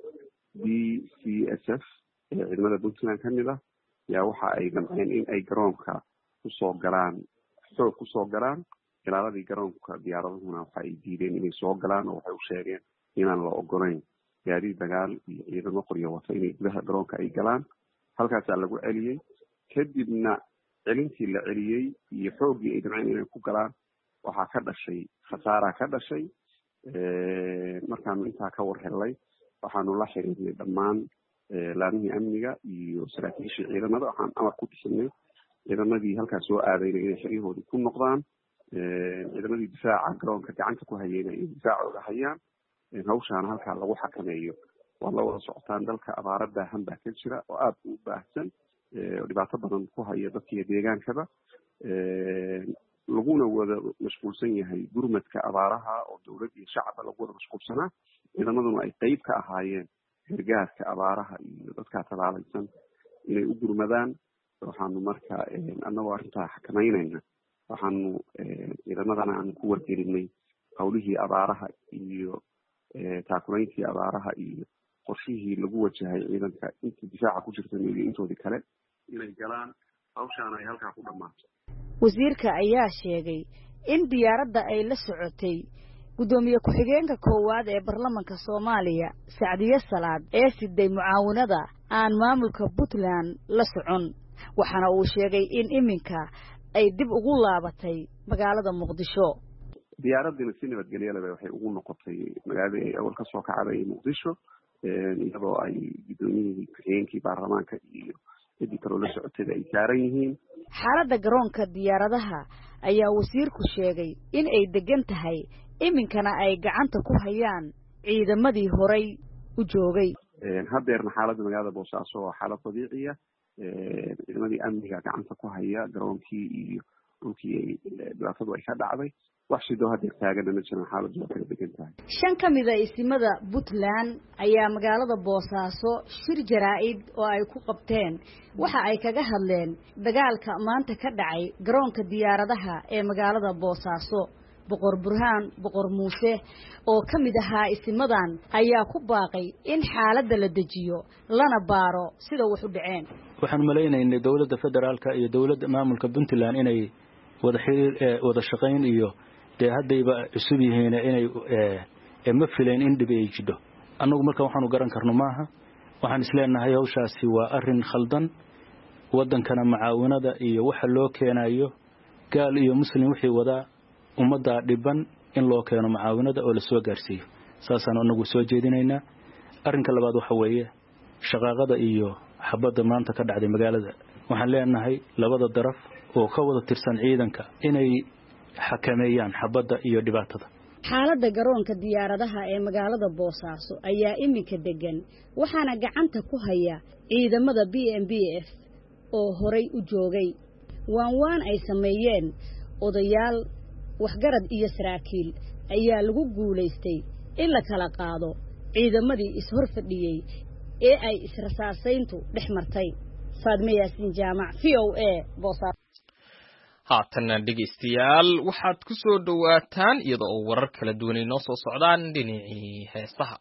BCSF ee ciidamada Puntland ka mid ah yaa waxa ay damceen in ay garoonka kusoo galaan ilaaladii garoonka diyaaradahuna waxa ay diideen inay soo galaan oo waxay u sheegeen inaan la ogolayn gaari dagaal iyo ciidamo qoryo wata inay gudaha garoonka ay galaan halkaasaa lagu celiyey kadibna celintii la celiyey iyo xooggii ay damceen inay ku galaan waxaa ka dhashay khasaara ka dhashay markaanu intaa ka warhelay waxaanu la xiriirnay dhammaan laamihii amniga iyo saraakiishii ciidamada waxaan amar ku dhisanay ciidamadii halkaas soo aadayna inay xeryahoodii ku noqdaan ciidamadii difaaca garoonka gacanta ku hayeyna inay difaacooda hayaan hawshaana halkaa lagu xakameeyo waa la wada socotaan dalka abaaro baahan baa ka jira oo aad u baahsan oo dhibaato badan ku haya dadkiiyo deegaankaba laguna wada mashquulsan yahay gurmadka abaaraha oo dowlad iyo shacabba lagu wada mashquulsanaa ciidamaduna ay qayb ka ahaayeen gargaarka abaaraha iyo dadkaa talaalaysan inay u gurmadaan waxaanu marka annagoo arrintaa xakamaynayna waxaanu ciidamadana aanu ku wargelinay hawlihii abaaraha iyo taakulayntii abaaraha iyo qorshihii lagu wajahay ciidanka inta difaaca ku jirta iyo intoodii kale inay galaan hawshaana ay halkaa ku dhammaato wasiirka ayaa sheegay in diyaaradda ay la socotay gudoomiye ku-xigeenka koowaad ee baarlamaanka Soomaaliya Sacdiye Salaad ee siday mucaawinada aan maamulka Puntland la socon waxaana uu sheegay in iminka ay dib ugu laabatay magaalada Muqdisho. diyaaradina si nabadgelyo leh waxay ugu noqotay magaalada ay awal ka soo kacday Muqdisho iyadoo ay gudoomiyihii ku-xigeenkii baarlamaanka iyo cidii kale la socotay ay saaran yihiin. xaaladda garoonka diyaaradaha ayaa wasiirku sheegay in ay degan tahay iminkana ay gacanta ku hayaan ciidamadii horay u joogay. haddeerna xaaladda magaalada Boosaaso waa xaalad dabiici ah ciidamadii amniga gacanta ku haya garoonkii iyo dhulkii dhibaatadu ay ka dhacday wax sidoo hadda taagan ma jiran xaaladdu waxay degan tahay. 5 kamid ah isimada Puntland ayaa magaalada Boosaaso shir jaraa'id oo ay ku qabteen waxa ay kaga hadleen dagaalka maanta ka dhacay garoonka diyaaradaha ee magaalada Boosaaso. boqor Burhaan boqor Muuse oo kamid ahaa isimadan ayaa ku baaqay in xaaladda la dejiyo lana baaro sida wax u dhaceen. waxaan maleynaynaa dawladda federaalka iyo dawladda maamulka Puntland inay wada xiriir wada shaqayn iyo haddayba cusub yihiin inay ma filayn in dib ay jidho. annagu marka waxaanu garan karno maaha waxaan isleenahay hawshaasi waa arrin khaldan wadankana macaawinada iyo waxa loo keenayo gaal iyo muslim wixii wada ummadda dhiban in loo keeno macaawinada oo la soo gaarsiiyo saasaan anagu soo jeedinaynaa. arrinka labaad waxa weeye shaqaaqada iyo xabadda maanta ka dhacday magaalada waxaan leenahay labada daraf oo ka wada tirsan ciidanka inay xakameeyaan xabadda iyo dhibaatada. xaaladda garoonka diyaaradaha ee magaalada Boosaaso ayaa iminka degan waxaana gacanta ku haya ciidamada BNBF oo horay u joogay. waan ay sameeyeen odayaal waxgarad iyo saraakiil ayaa lagu guuleystay in la kala qaado ciidamadii ishorfadhiyay ee ay israsaasayntu dhex martay. Faadme Yaasin Jaamac VOA Boosaaso. haatan dhegeystayaal waxaad ku soo dhawaataan iyadoo warar kala duwan inoo soo socdaan dhinacii heesaha.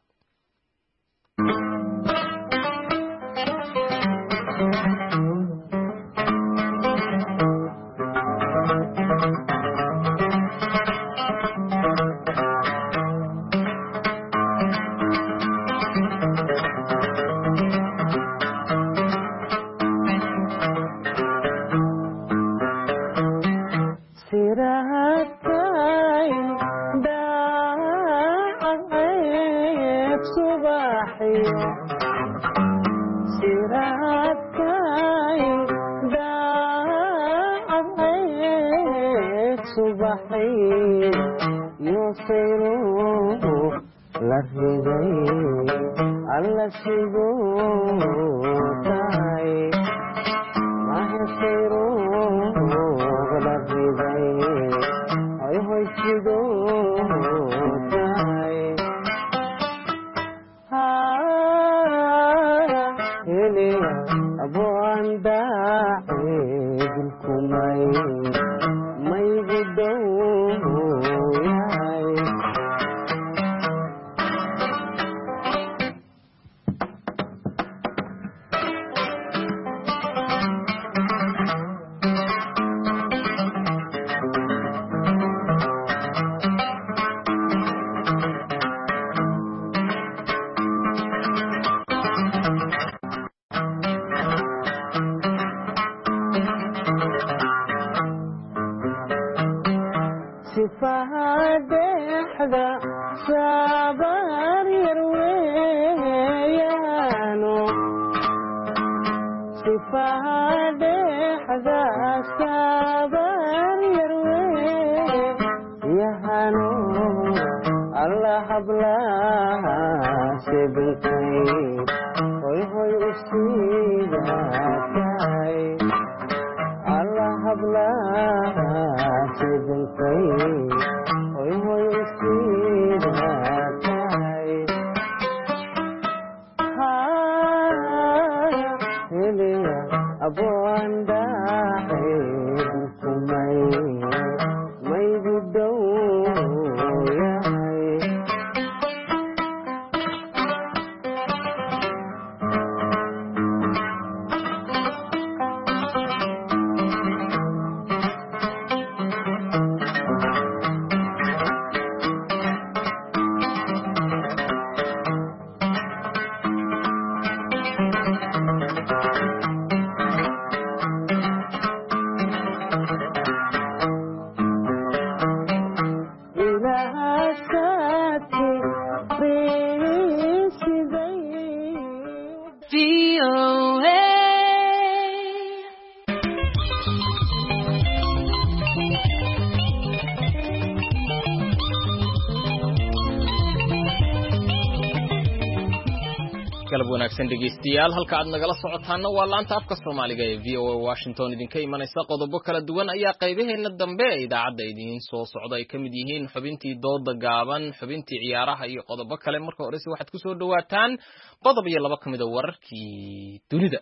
galab wanaagsan dhegeystayaal halka aad nagala socotaana waa laanta afka Soomaaliga ee VOA Washington idinka imanaysa qodobo kala duwan ayaa qaybaheena dambe ee idaacadda idin soo socda ay kamid yihiin xubintii dooda gaaban xubintii ciyaaraha iyo qodobo kale marka hore waxaad ku soo dhawaataan qodob iyo laba kamid ah wararkii dunida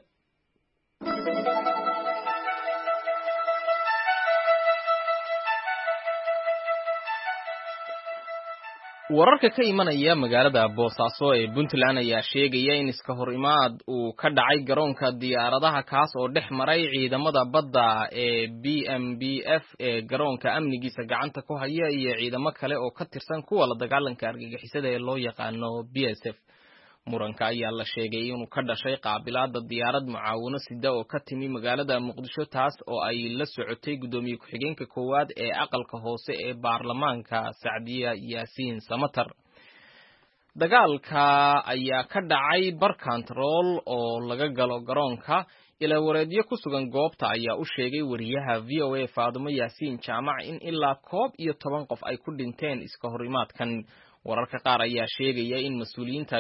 wararka ka imanaya magaalada Boosaaso ee Puntland ayaa sheegaya in iska hor imaad uu ka dhacay garoonka diyaaradaha kaas oo dhex maray ciidamada badda ee BMBF ee garoonka amnigiisa gacanta ku haya iyo ciidamo kale oo ka tirsan kuwa la dagaalanka argagixisada ee loo yaqaano BSF muranka ayaa la sheegay inuu ka dhashay qaabilaada diyaarad mucaawino sida oo ka timi magaalada Muqdisho taas oo ay la socotay gudoomiye ku-xigeenka koowaad ee aqalka hoose ee baarlamaanka Sacdiya Yaasiin Samatar dagaalka ayaa ka dhacay bar control oo laga galo garoonka ila wareedyo ku sugan goobta ayaa u sheegay wariyaha VOA Faadumo Yaasiin Jaamac in ilaa 11 qof ay ku dhinteen iska hor imaadkan wararka qaar ayaa sheegaya in mas'uuliyiinta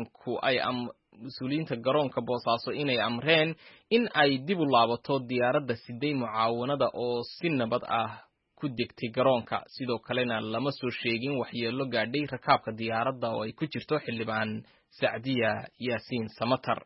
garoonka Boosaaso inay amreen in ay dib u laabato diyaaradda siday mucaawanada oo si nabad ah ku degtay garoonka sidoo kalena lama soo sheegin waxyeello gaadhay rakaabka diyaaradda oo ay ku jirto xildhibaan Sacdiya Yaasiin Samatar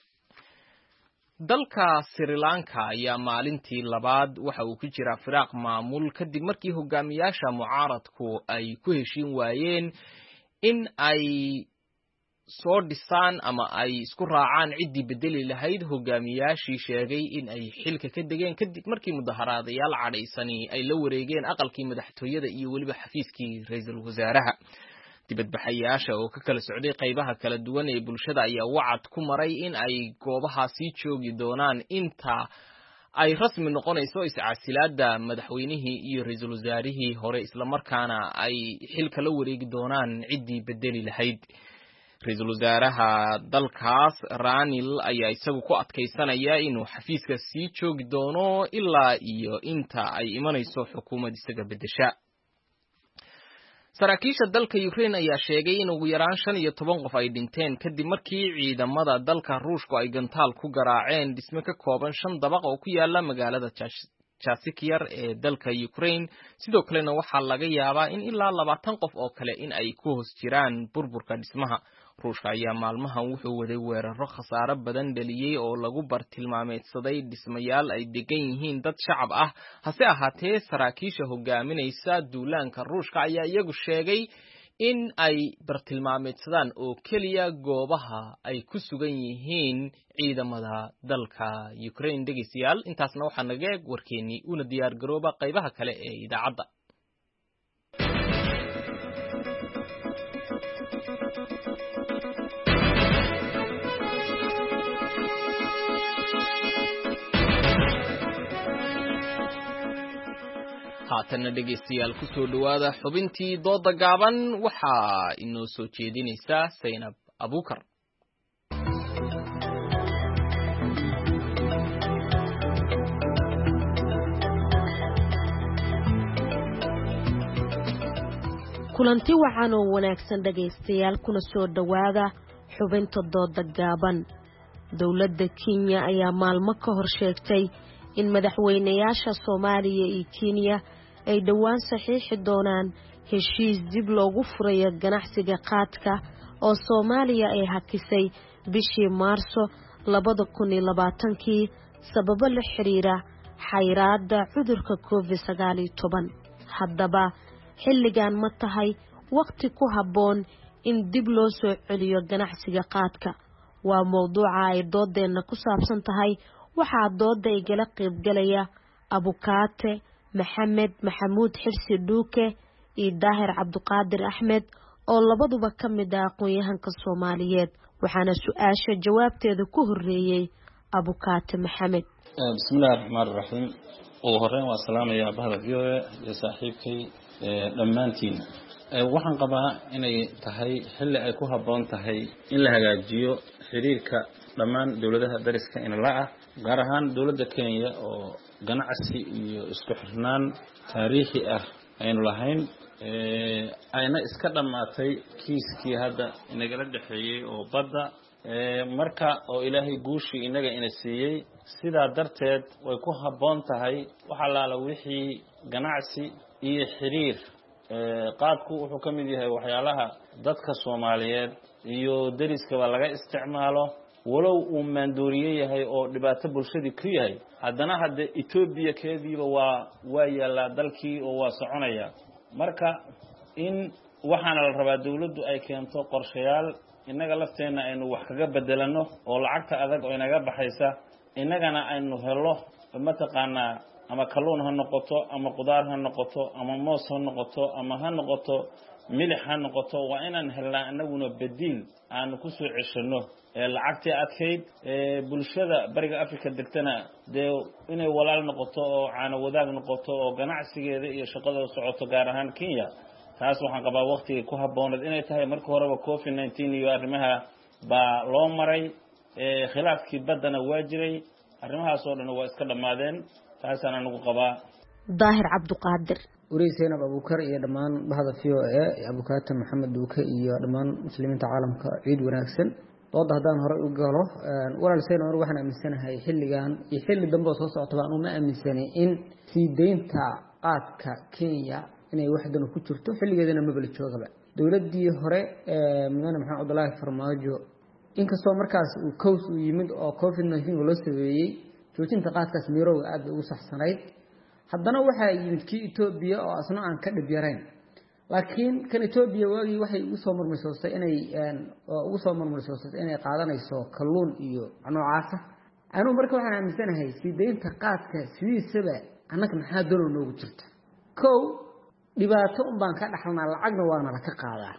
dalka Sri Lanka ayaa maalintii labaad waxa uu ku jira firaaq maamul kadib markii hogaamiyaasha mucaaradku ay ku heshiin waayeen in ay soo dhisaan ama ay isku raacaan cidii bedeli lahayd hogaamiyaashii sheegay in ay xilka ka degeen kadib markii mudaharaadayaal cadhaysani ay la wareegeen aqalkii madaxtooyada iyo waliba xafiiskii ra'iisul wasaaraha dibadbaxayaasha oo ka kala socday qaybaha kala duwan ee bulshada ayaa wacad ku maray in ay goobahaasi joogi doonaan inta ay rasmi noqonayso iscaasilaada madaxweynihii iyo ra'iisul wasaarihii hore isla markaana ay xilka la wareegi doonaan cidii bedeli lahayd ra'iisul wasaaraha dalkaas Ranil ayaa isagu ku adkeysanaya inuu xafiiska sii joogi doono ilaa iyo inta ay imanayso xukuumad isaga bedesha saraakiisha dalka Ukraine ayaa sheegay in ugu yaraan 15 qof ay dhinteen kadib markii ciidamada dalka Ruushku ay gantaal ku garaaceen dhisme ka kooban 5 dabaq oo ku yaala magaalada Chasikyar ee dalka Ukraine sidoo kalena waxaa laga yaabaa in ilaa 20 qof oo kale in ay ku hoos jiraan burburka dhismaha Ruushka ayaa maalmahan wuxuu waday weeraro khasaare badan dhaliyay oo lagu bartilmaameedsaday dhismayaal ay degan yihiin dad shacab ah hase ahaatee saraakiisha hogaaminaysa duulaanka Ruushka ayaa iyagu sheegay in ay bartilmaameedsadaan oo kaliya goobaha ay ku sugan yihiin ciidamada dalka Ukraine dhageystayaal intaasna waxaa naga eeg warkeeni una diyaar garooba qaybaha kale ee idaacadda haatana dhegeystayaal ku soo dhawaada xubintii dooda gaaban waxa inoo soo jeedinaysa Saynab Abuukar kulanti waxaan oo wanaagsan dhegeystayaal kuna soo dhawaada xubinta dooda gaaban dawladda Kenya ayaa maalmo ka hor sheegtay in madaxweynayaasha Soomaaliya iyo Kenya ay dhawaan saxiixi doonaan heshiis dib loogu furayo ganacsiga qaadka oo Soomaaliya ay hakisay bishii Maarso 2020 sababo la xiriira xayiraadda cudurka COVID-19 haddaba xilligan ma tahay waqti ku habboon in dib loo soo celiyo ganacsiga qaadka waa mowduuca ay doodeena ku saabsan tahay waxaa dooda igala qaybgalaya Abukaate Maxamed Maxamuud Xirsi Dhuuke iyo Daahir Cabduqaadir Axmed oo labaduba ka mid ah aqoon-yahanka Soomaaliyeed waxaana su'aasha jawaabteeda ku horeeyay Abukaate Maxamed bismillaahir rahmaanir rahiim oo horeen waa salaamayaa bahda VOA iyo saaxiibkay dhammaantiin waxaan qabaa inay tahay xilli ay ku habboon tahay in la hagaajiyo xiriirka dhammaan dawladaha dariska in la ah gaar ahaan dawladda Kenya oo ganacsi iyo isku xirnaan taariikhi ah aynu lahayn ayna iska dhamaatay kiiskii hadda inagala dhaxeeyay oo badda marka oo ilaahay guushii inaga ina siiyey sidaa darteed way ku habboon tahay waxa laala wixii ganacsi iyo xiriir qaadku wuxuu ka mid yahay waxyaalaha dadka Soomaaliyeed iyo dariskaba laga isticmaalo walow uu maandooriye yahay oo dhibaato bulshadii ku yahay haddana hadda Ethiopia keediiba waa yaala dalkii oo waa soconaya marka in waxaana la rabaa dawladdu ay keento qorshayaal inaga lafteena aynu wax kaga bedelano oo lacagta adag oo inaga baxaysa inagana aynu helo mataqaana ama kalluun ha noqoto ama qudaar ha noqoto ama moos ha noqoto ama ha noqoto milix ha noqoto waa inaan helnaa anaguna badiil aan ku soo ceshano lacagtii adkeyd bulshada bariga Afrika degtana inay walaal noqoto oo caano wadaag noqoto oo ganacsigeeda iyo shaqada socoto gaar ahaan Kenya taas waxaan qabaa waqtiga ku habboonad inay tahay marka horeba COVID-19 iyo arrimaha baa loo maray khilaafkii badana waa jiray arrimahaas oo dhan waa iska dhamaadeen taasana nagu qabaa daahir cabduqaadir وريسين أبو بكر يا دمان بهذا فيه أبو كاتم محمد دوكا يا دمان مسلمين تعالم كعيد وناكسن وضح دان هراء وقاله ولا لسنا وروحنا من سنة هاي حل جان يحل دنبا صوص طبعا وما من سنة إن في دين تعقاد ككينيا إن واحد إنه كترته حل جدنا مبلغ شو قبل دولة دي هراء من أنا محمد الله فرماجو إن كسر مركز وكوس ويمد أو COVID-19 ولا سوي شو تنتقاد كسميرو أب وصح سنايد haddana waxa yimid kii Ethiopia oo asna aan ka dhib yarayn laakiin kan Ethiopia waagi waxay u soo marmaysoostay inay qaadanayso kalluun iyo noocaas anu marka waxaan aaminsanahay sideenta qaadka sidiisaba annaga maxaa dolo noogu jirta kow dhibaato un baan ka dhaxalnaa lacagna waana la ka qaadaa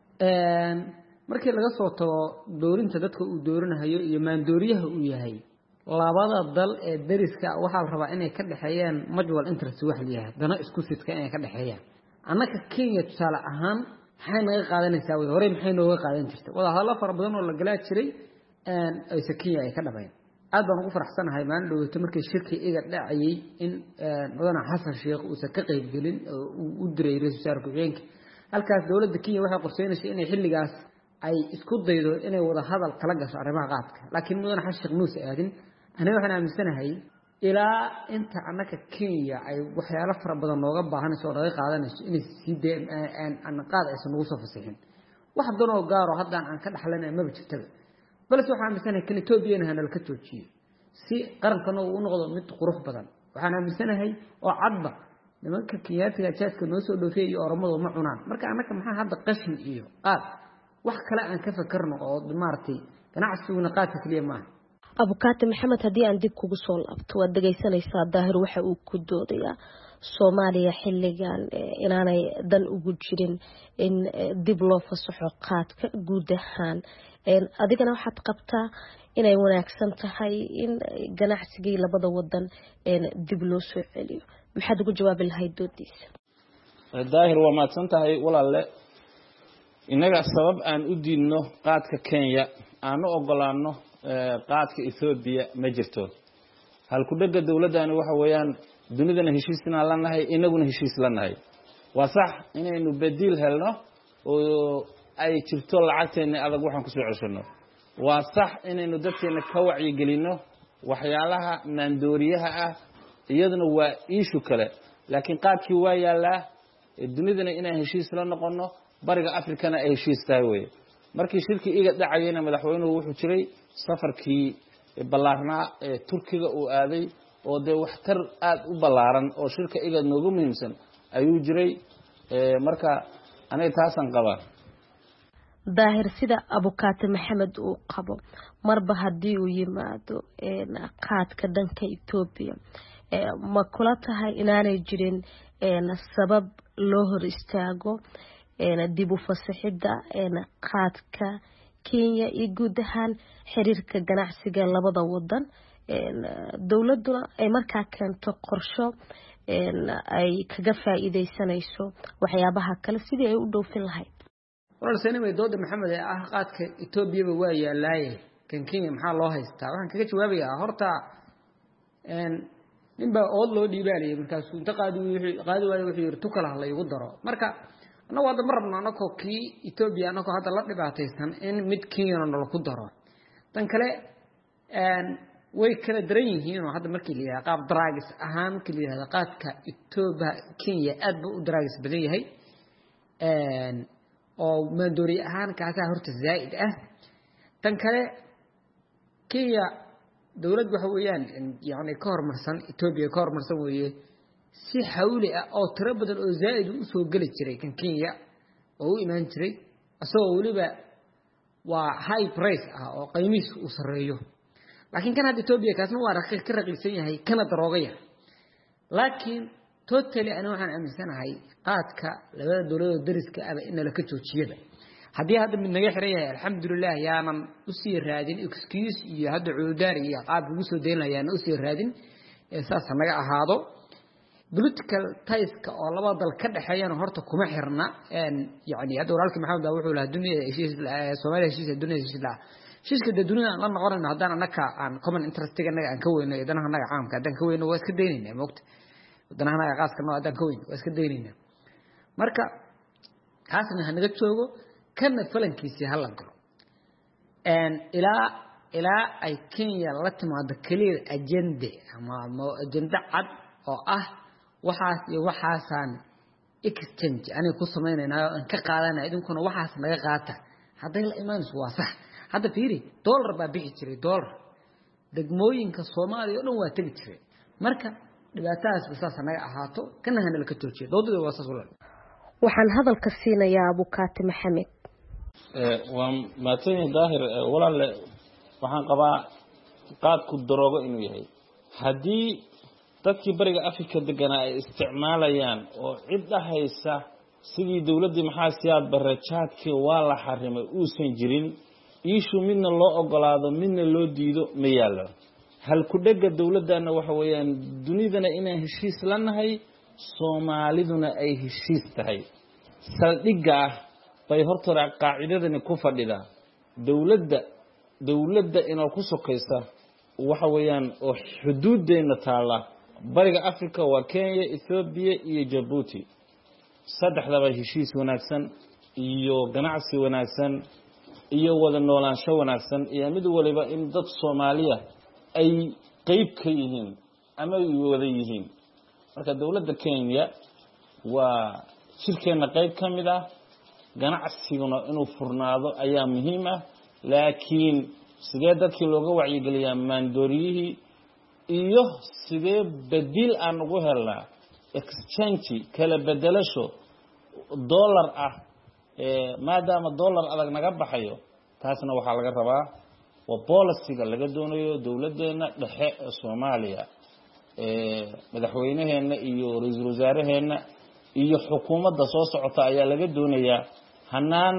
markii laga soo tago doorinta dadka uu doorinayo iyo maandooriyaha uu yahay labada dal ee dariska waxa la rabaa inay ka dhaxeeyaan majwal interest wax leeyahay dana isku sidka inay ka dhaxeeyaan annaka Kenya tusaale ahaan maxay naga qaadanaysaa hore maxay nooga qaadan jirtay wada hadallo fara badan oo la galaa jiray ay Kenya ay ka dhabayeen aad baan ugu faraxsanahay maan dhawaato markii shirki iga dhacayay in mudane Xasan Sheekh uu ka qayb galin oo u diray ra'iisul wasaarka Kenya halkaas dawladda Kenya waxay qorsheynaysaa inay xilligaas ay isku daydo inay wada hadal kala gasho arrimaha qaadka laakiin mudane Xasan Sheekh Muuse aadin أنا وحنا مستنهاي إلى أنت أنك كينيا أي وحياة فرق بدن نوجب بهنا سؤال غير قاعدين إن السيد أن قاعد يسموه في السجن واحد دونه جاره حتى عن كذا حلنا ما بتشتغل بس وحنا مستنهاي كل توبينا هنا الكتوشي سي قرن كانوا ونقضوا مت قروح بدن وحنا مستنهاي وعضبة لما كيات يا شاس كانوا يسولوا فيه ورمضوا معنا مركا أنك محا هذا قشن إياه وحكلا أن كيف كرنا أو دمارتي كنعسوا نقاطك اليوم معه أبو كاتم محمد هدي عندك كوسول أبت ودقي سنة ظاهر وحقوق كدودية Soomaaliya xilligan inaanay dan ugu jirin in dib loo fasaxo qaadka guud ahaan adigana waxaad qabtaa inay wanaagsan tahay in ganacsigii labada wadan dib loo soo celiyo maxaad ugu jawaabi lahayd doodiisa daahir waa maadsan tahay walaalle inaga sabab aan u diidno qaadka Kenya aan ogolaano qaadka Ethiopia ma jirto halku dhaga dawladana waxa weeyaan dunidana heshiisna la nahay inaguna heshiis la nahay waa sax inaynu badiil helno oo ay jirto lacagteena adag waxaan ku soo ceshano waa sax inaynu dadkeena ka wacyi gelino waxyaalaha maandooriyaha ah iyaduna waa ishu kale laakiin qaadkii waa yaala dunidana inaan heshiis la noqono bariga Afrikana ay heshiis tahay way markii shirkii iga dhacayna madaxweynuhu wuxuu jiray safarkii ballaarnaa ee Turkiga uu aaday oo de waxtar aad u ballaaran oo shirka iga noogu muhiimsan ayuu jiray marka anay taasan qabaa daahir sida abukaate maxamed uu qabo marba hadii uu yimaado qaadka dhanka Ethiopia ma kula tahay inaanay jirin sabab loo hor istaago dib u fasaxida qaadka Kenya iyo guud ahaan xiriirka ganacsiga labada wadan dawladuna ay markaa keento qorsho ay kaga faa'iideysanayso waxyaabaha kale sidii ay u dhoofin lahayd wararsan way dooda maxamed ee qaadka Ethiopia waa yaalay kan Kenya maxaa loo haystaa waxaan kaga jawaabayaa horta ninba oo loo dhiibaalay markaas inta qaadi waayo wixii irtu kala la igu daro marka annagu hadda marabna anako kii Ethiopia anako hadda la dhibaataysan in mid Kenya nolo ku daro tan kale way kala daran yihiin oo hadda markii la yiraahdo qaab drugs ahaan markii la yiraahdo qaadka Ethiopia Kenya aad buu u drugs badan yahay oo maandoori ahaan kaasa horta zaid ah tan kale Kenya dawlad waxa weeyaan yani ka hormarsan Ethiopia ka hormarsan weeye si xawli ah oo tiro badan oo zaid u soo gali jiray kan Kenya oo u imaan jiray asoo waliba waa high price ah oo qiimihiisu u sareeyo laakiin kan hadda Ethiopia kaasna waa ka raqiisan yahay kana daroogaya laakiin totally ana waxaan aaminsanahay qaadka labada dawladood dariska ah in la ka joojiyada haddii hadda mid naga xiran yahay alxamdulillah yaanan u sii raadin excuse iyo hadda cuudaar iyo qaab ugu soo deynayaan u sii raadin saas naga ahaado political ties-ka oo labada dal ka dhaxeeyana horta kuma xirna yani hadda walaalkii maxamed baa wuxuu lahaa dunida heshiis Soomaaliya heshiis dunida heshiis la heshiiska dunida la noqonayna haddaan anaka aan common interest-ga anaga aan ka weyno danaha anaga caamka haddaan ka weyno waa iska deynayna moogta danaha anaga qaaska noo haddaan ka weyno waa iska deynayna marka kaasna hanaga joogo kana falankiisii hal la galo ilaa ay Kenya la timaado clear agenda ama agenda cad oo ah waxaas iyo waxaasan exchange anay ku sameynaynayo aan ka qaadanay idinkuna waxaas naga qaata haday la imaanayso waa sax hadda fiiri dollar baa bixi jiray dollar degmooyinka Soomaaliya oo dhan waa tagi jiray marka dhibaatadaas bisaas naga ahaato kana hana la ka toojiyo doodada waa saas walaal waxaan hadalka siinayaa Abukaati Maxamed waa maatay daahir walaal waxaan qabaa qaadku daroogo inuu yahay hadii dadkii bariga Afrika deganaa ay isticmaalayaan oo cid dhahaysa sidii dawladda maxaa siyaad barajaadkii waa la xarimay uusan jirin iishu midna loo ogolaado midna loo diido ma yaalo hal ku dhaga dawladana waxa weeyaan dunidana inay heshiis la nahay Soomaaliduna ay heshiis tahay saldhiga bay horta qaacidadani ku fadhida dawladda inay ku sokaysa waxa weeyaan oo xuduudeena taala bariga Afrika waa Kenya Ethiopia iyo Djibouti saddexdaba heshiis wanaagsan iyo ganacsi wanaagsan iyo wada noolaansho wanaagsan iyo mid waliba in dad Soomaaliya ay qayb ka yihiin ama ay wada yihiin marka dawladda Kenya waa shirkeena qayb kamid ah ganacsiguna inuu furnaado ayaa muhiim ah laakiin sidee dadkii looga wacyi geliyaa maandooriyihii iyo sidee bedel aan ugu helnaa exchange kala bedelasho dollar ah maadaama dollar adag naga baxayo taasna waxa laga rabaa waa policy-ga laga doonayo dawladeena dhexe Soomaaliya madaxweynaheena iyo ra'iisul wasaaraheena iyo xukuumadda soo socota ayaa laga doonayaa hanaan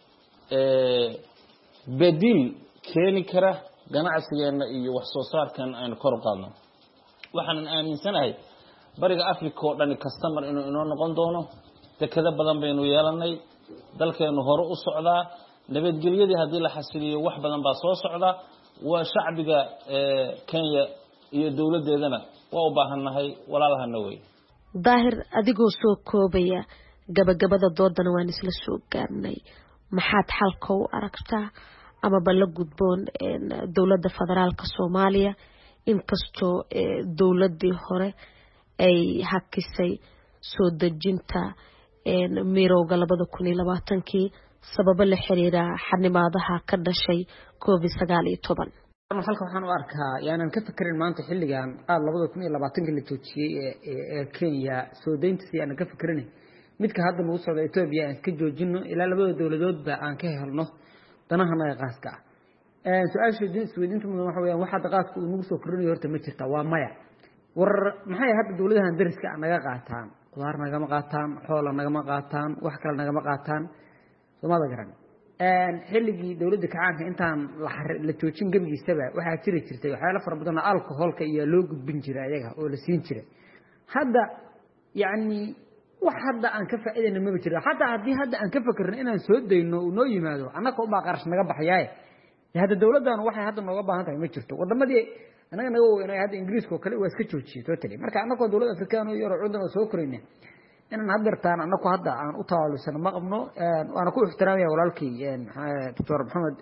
bedel keeni kara ganacsigeena iyo wax soo saarkan aan kor u qaadno waxaan aaminsanahay bariga Afrika oo dhan customer inuu inoo noqon doono dekada badan baynu yeelanay dalkeenu hore u socdaa nabadgelyadii hadii la xasiliyo wax badan baa soo socda waa shacbiga Kenya iyo dawladeedana waa u baahanahay walaalahana way daahir adigoo soo koobaya gabagabada doodana waan isla soo gaarnay maxaad xalka u aragtaa ama bal gudboon dawladda federaalka Soomaaliya inkastoo dawladii hore ay hakisay soo dejinta mirowga 2020 sabab la xiriira xanimaadaha ka dhashay COVID-19 halka waxaan u arkaa yaanan ka fikirin maanta xilligan qaad 2020 la toojiyay ee Kenya soo deyntiisa yaanan ka fikirin midka hadda nagu socda Ethiopia aan iska joojino ilaa labada dawladoodba aan ka helno danaha naga qaaska su'aasha isweydiinta waxa weeyaan waxa daqaadku uu nagu soo korinayo horta ma jirta waa maya war maxay hadda dawladahan dariska naga qaataan qudaar naga ma qaataan xoolo naga ma qaataan wax kale naga ma qaataan Soomaalida garan xilligii dawladda kacaanka intaan la joojin gabigiisaba waxa jirtay waxyaalo fara badan alcoholka iyo loo gudbin jiray ayaga oo la siin jiray hadda yani wax hadda aan ka faa'iideyno ma jiro hadda aan ka fikirno inaan soo dayno oo noo yimaado annaka uma qarash naga baxayay hadda dawladdan waxay hadda nooga baahan tahay ma jirto wadamadii anaga naga weynay hadda Ingiriiska oo kale waa iska joojiyay totally marka annaka dawladda Afrikaan oo yar cudan oo soo koreynay inaan hadartaan annaka hadda aan u taalusan ma qabno waana ku ixtiraamaya walaalkii Dr. Maxamed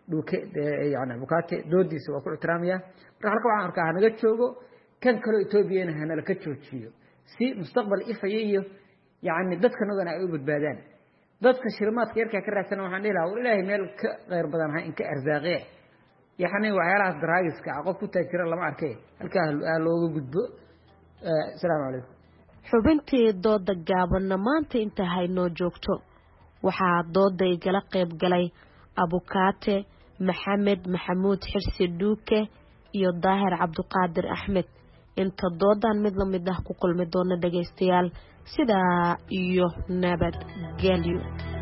dhuuke yani abukaate doodiisa waa ku ixtiraamaya marka halka waxaan arkaa hanaga joogo kan kaloo etoobiyana hanala ka joojiyo si mustaqbal ifaya iyo yani dadkanagana ay u badbaadaan dadka shirmaadka yarkaa ka raadsana waxaan dhihi lahaa war ilaahay meel ka khayr badan ha inka arsaaqee yani waxyaalahaas daraagiska qof ku taajira lama arkay halkaa looga gudbo asalaamu calaykum xubintii dooda gaabanna maanta inta haynoo joogto waxaa dooda igala qayb galay abukaate maxamed maxamuud xirsi dhuuke iyo daahir cabdiqaadir axmed inta doodan mid lamid ah ku kulmi doona dhagaystayaal sidaa iyo nabadgelyo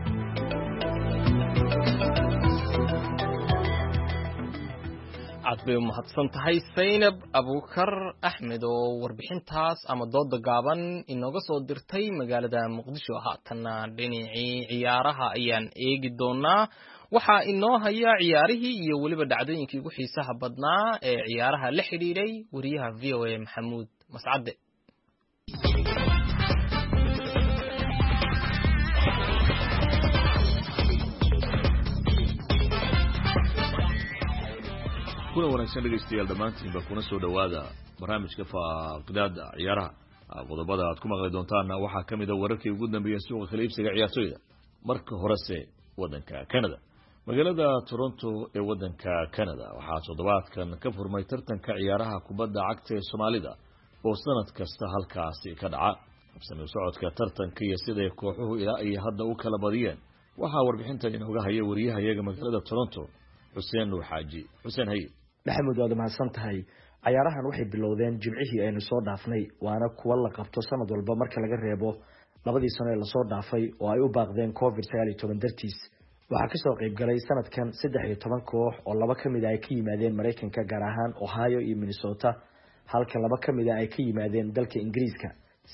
aad bay umahadsan tahay Zaynab Abuukar Axmed oo warbixintaas ama dooda gaaban inooga soo dirtay magaalada Muqdisho haatana dhinacii ciyaaraha ayaan eegi doonaa waxaa inoo haya ciyaarihii iyo waliba dhacdooyinkii ugu xiisaha badnaa ee ciyaaraha la xiriiray wariyaha VOA Maxamuud Mascade kuna wanaagsan dhegeystayaal dhamaantiinba kuna soo dhawaada barnaamijka faaqidaada ciyaaraha qodobada aad ku maqli doontaana waxaa ka mid ah wararkii ugu dambeeyay suuqa kala iibsiga ciyaartoyda marka horese wadanka Canada magaalada Toronto ee wadanka Canada waxaa toddobaadkan ka furmay tartanka ciyaaraha kubadda cagta ee Soomaalida oo sanad kasta halkaasi ka dhaca habsami socodka tartanka iyo sida kooxuhu ilaa ay hadda u kala badiyeen waxaa warbixintan inooga haya wariyaha magaalada Toronto Xuseen Nuur Xaaji Xuseen Hay maxamuud waad mahadsan tahay ciyaarahan waxay bilowdeen jimcihii aynu soo dhaafnay waana kuwa la qabto sanad walba marka laga reebo labadii sano ee la soo dhaafay oo ay u baaqdeen COVID-19 dartiis waxaa ka soo qayb galay sanadkan 13 koox oo laba kamid ah ay ka yimaadeen Mareykanka gaar ahaan Ohio iyo Minnesota halka laba kamid ah ay ka yimaadeen dalka Ingiriiska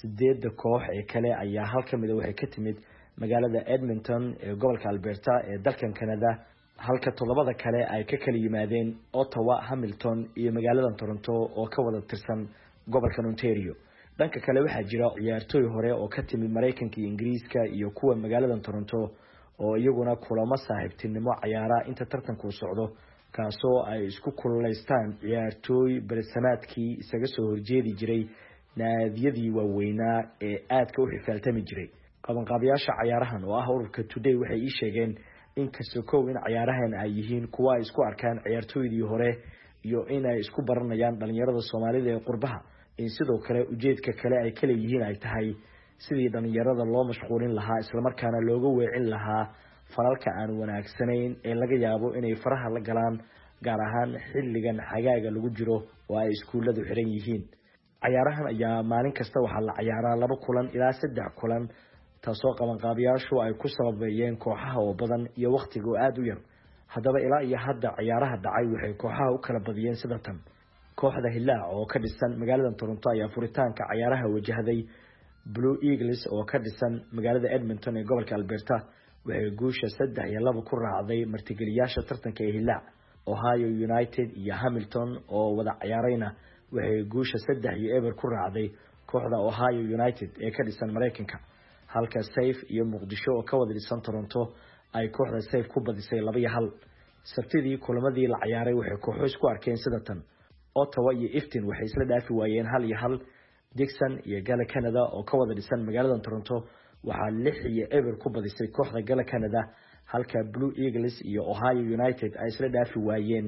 8 koox ee kale ayaa hal kamid ah waxay ka timid magaalada Edmonton ee gobolka Alberta ee dalkan Canada halka todobada kale ay ka kala yimaadeen Ottawa, Hamilton iyo magaalada Toronto oo ka wada tirsan gobolka Ontario. Dhanka kale waxaa jira ciyaartoy hore oo ka timid Mareykanka iyo Ingiriiska iyo kuwa magaalada Toronto oo iyaguna kulamo saaxiibtinimo ciyaara inta tartanku socdo kaasoo ay isku kululeystaan ciyaartoy bersamaadkii isaga soo horjeedi jiray naadiyadii waaweynaa ee aadka u xifaaltami jiray. qabanqaabiyaasha ciyaarahan oo ah ururka Today waxay ii sheegeen in kasokow in ciyaarahan ay yihiin kuwa ay isku arkaan ciyaartoydii hore iyo in ay isku baranayaan dhalinyarada Soomaalida ee qurbaha in sidoo kale ujeedka kale ay kala yihiin ay tahay sidii dhalinyarada loo mashquulin lahaa isla markaana looga weecin lahaa falalka aan wanaagsanayn ee laga yaabo inay faraha la galaan gaar ahaan xilligan xagaaga lagu jiro oo ay iskuuladu xiran yihiin ciyaarahan ayaa maalin kasta waxaa la ciyaaraa 2 kulan ilaa 3 kulan taasoo qabanqaabiyaashu ay ku sababeeyeen kooxaha oo badan iyo waqtiga oo aad u yar haddaba ilaa iyo hadda ciyaaraha dhacay waxay kooxaha u kala badiyeen sida tan kooxda Hilaac oo ka dhisan magaalada Toronto ayaa furitaanka ciyaaraha wajahday Blue Eagles oo ka dhisan magaalada Edmonton ee gobolka Alberta waxay guusha 3-2 ku raacday martigeliyaasha tartanka ee Hilaac Ohio United iyo Hamilton oo wada ciyaarayna waxay guusha 3-0 ku raacday kooxda Ohio United ee ka dhisan Mareykanka halka Safe iyo Muqdisho oo ka wada dhisan Toronto ay kooxda Safe ku badisay 2-1 sabtidii kulamadii la ciyaaray waxay kooxo isku arkeen sida tan Ottawa iyo Iftin waxay isla dhaafi waayeen 1-1 Dixon iyo Gala Canada oo ka wada dhisan magaalada Toronto waxaa 6-0 ku badisay kooxda Gala Canada halka Blue Eagles iyo Ohio United ay isla dhaafi waayeen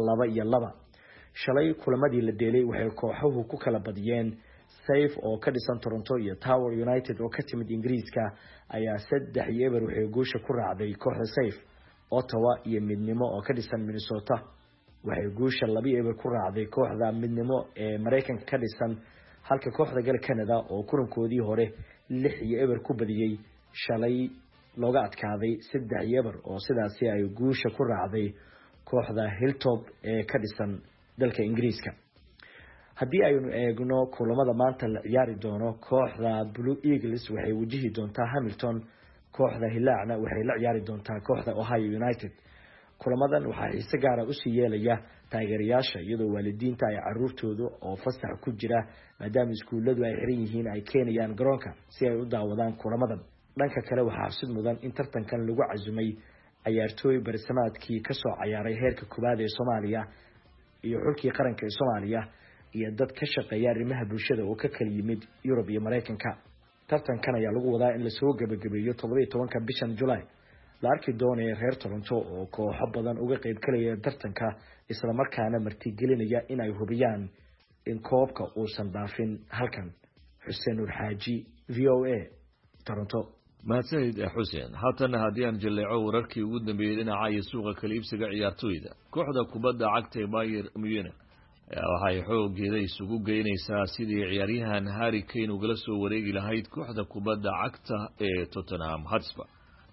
2-2 shalay kulamadii la dheelay waxay kooxuhu ku kala badiyeen Safe oo ka dhisan Toronto iyo Tower United oo ka timid Ingiriiska ayaa 3-0 waxay guusha ku raacday kooxda Safe Ottawa iyo Midnimo oo ka dhisan Minnesota waxay guusha 2-0 ku raacday kooxda Midnimo ee Mareykanka ka dhisan halka kooxda Gala Canada oo kulankoodii hore 6-0 ku badiyay shalay looga adkaaday 3-0 oo sidaasi ay guusha ku raacday kooxda Hilltop ee ka dhisan dalka Ingiriiska haddii aynu eegno kulamada maanta la ciyaari doono kooxda Blue Eagles waxay wajihi doontaa Hamilton kooxda Hilaacna waxay la ciyaari doontaa kooxda Ohio United kulamadan waxaa xiise gaar ah u sii yeelaya taageerayaasha iyadoo waalidiinta ay caruurtooda oo fasax ku jira maadaama iskuuladu ay xiran yihiin ay keenayaan garoonka si ay u daawadaan kulamadan dhanka kale waxaa xusid mudan in tartankan lagu casumay ciyaartooy barsamaadkii ka soo ciyaaray heerka koowaad ee Soomaaliya iyo xulkii qaranka ee Soomaaliya iyo dad ka shaqeeya arrimaha bulshada oo ka kala yimid Yurub iyo Mareykanka. tartankan ayaa lagu wadaa in la soo gabagabeeyo 17 bishan July. la arki doonaya reer Toronto oo kooxo badan uga qayb galaya tartanka isla markaana martigelinaya in ay hubiyaan in koobka uusan dhaafin halkan. Xuseen Nur Xaaji, VOA, Toronto. mahadsanid xuseen. haatan haddii aan jaleeco wararkii ugu dambeeyay dhinaca suuqa kala iibsiga ciyaartooyda, kooxda kubadda cagta ee Bayern Munich waxay xoogeeda isugu geynaysaa sidii ciyaaryahan Harry Kane ugala soo wareegi lahayd kooxda kubadda cagta ee Tottenham Hotspur.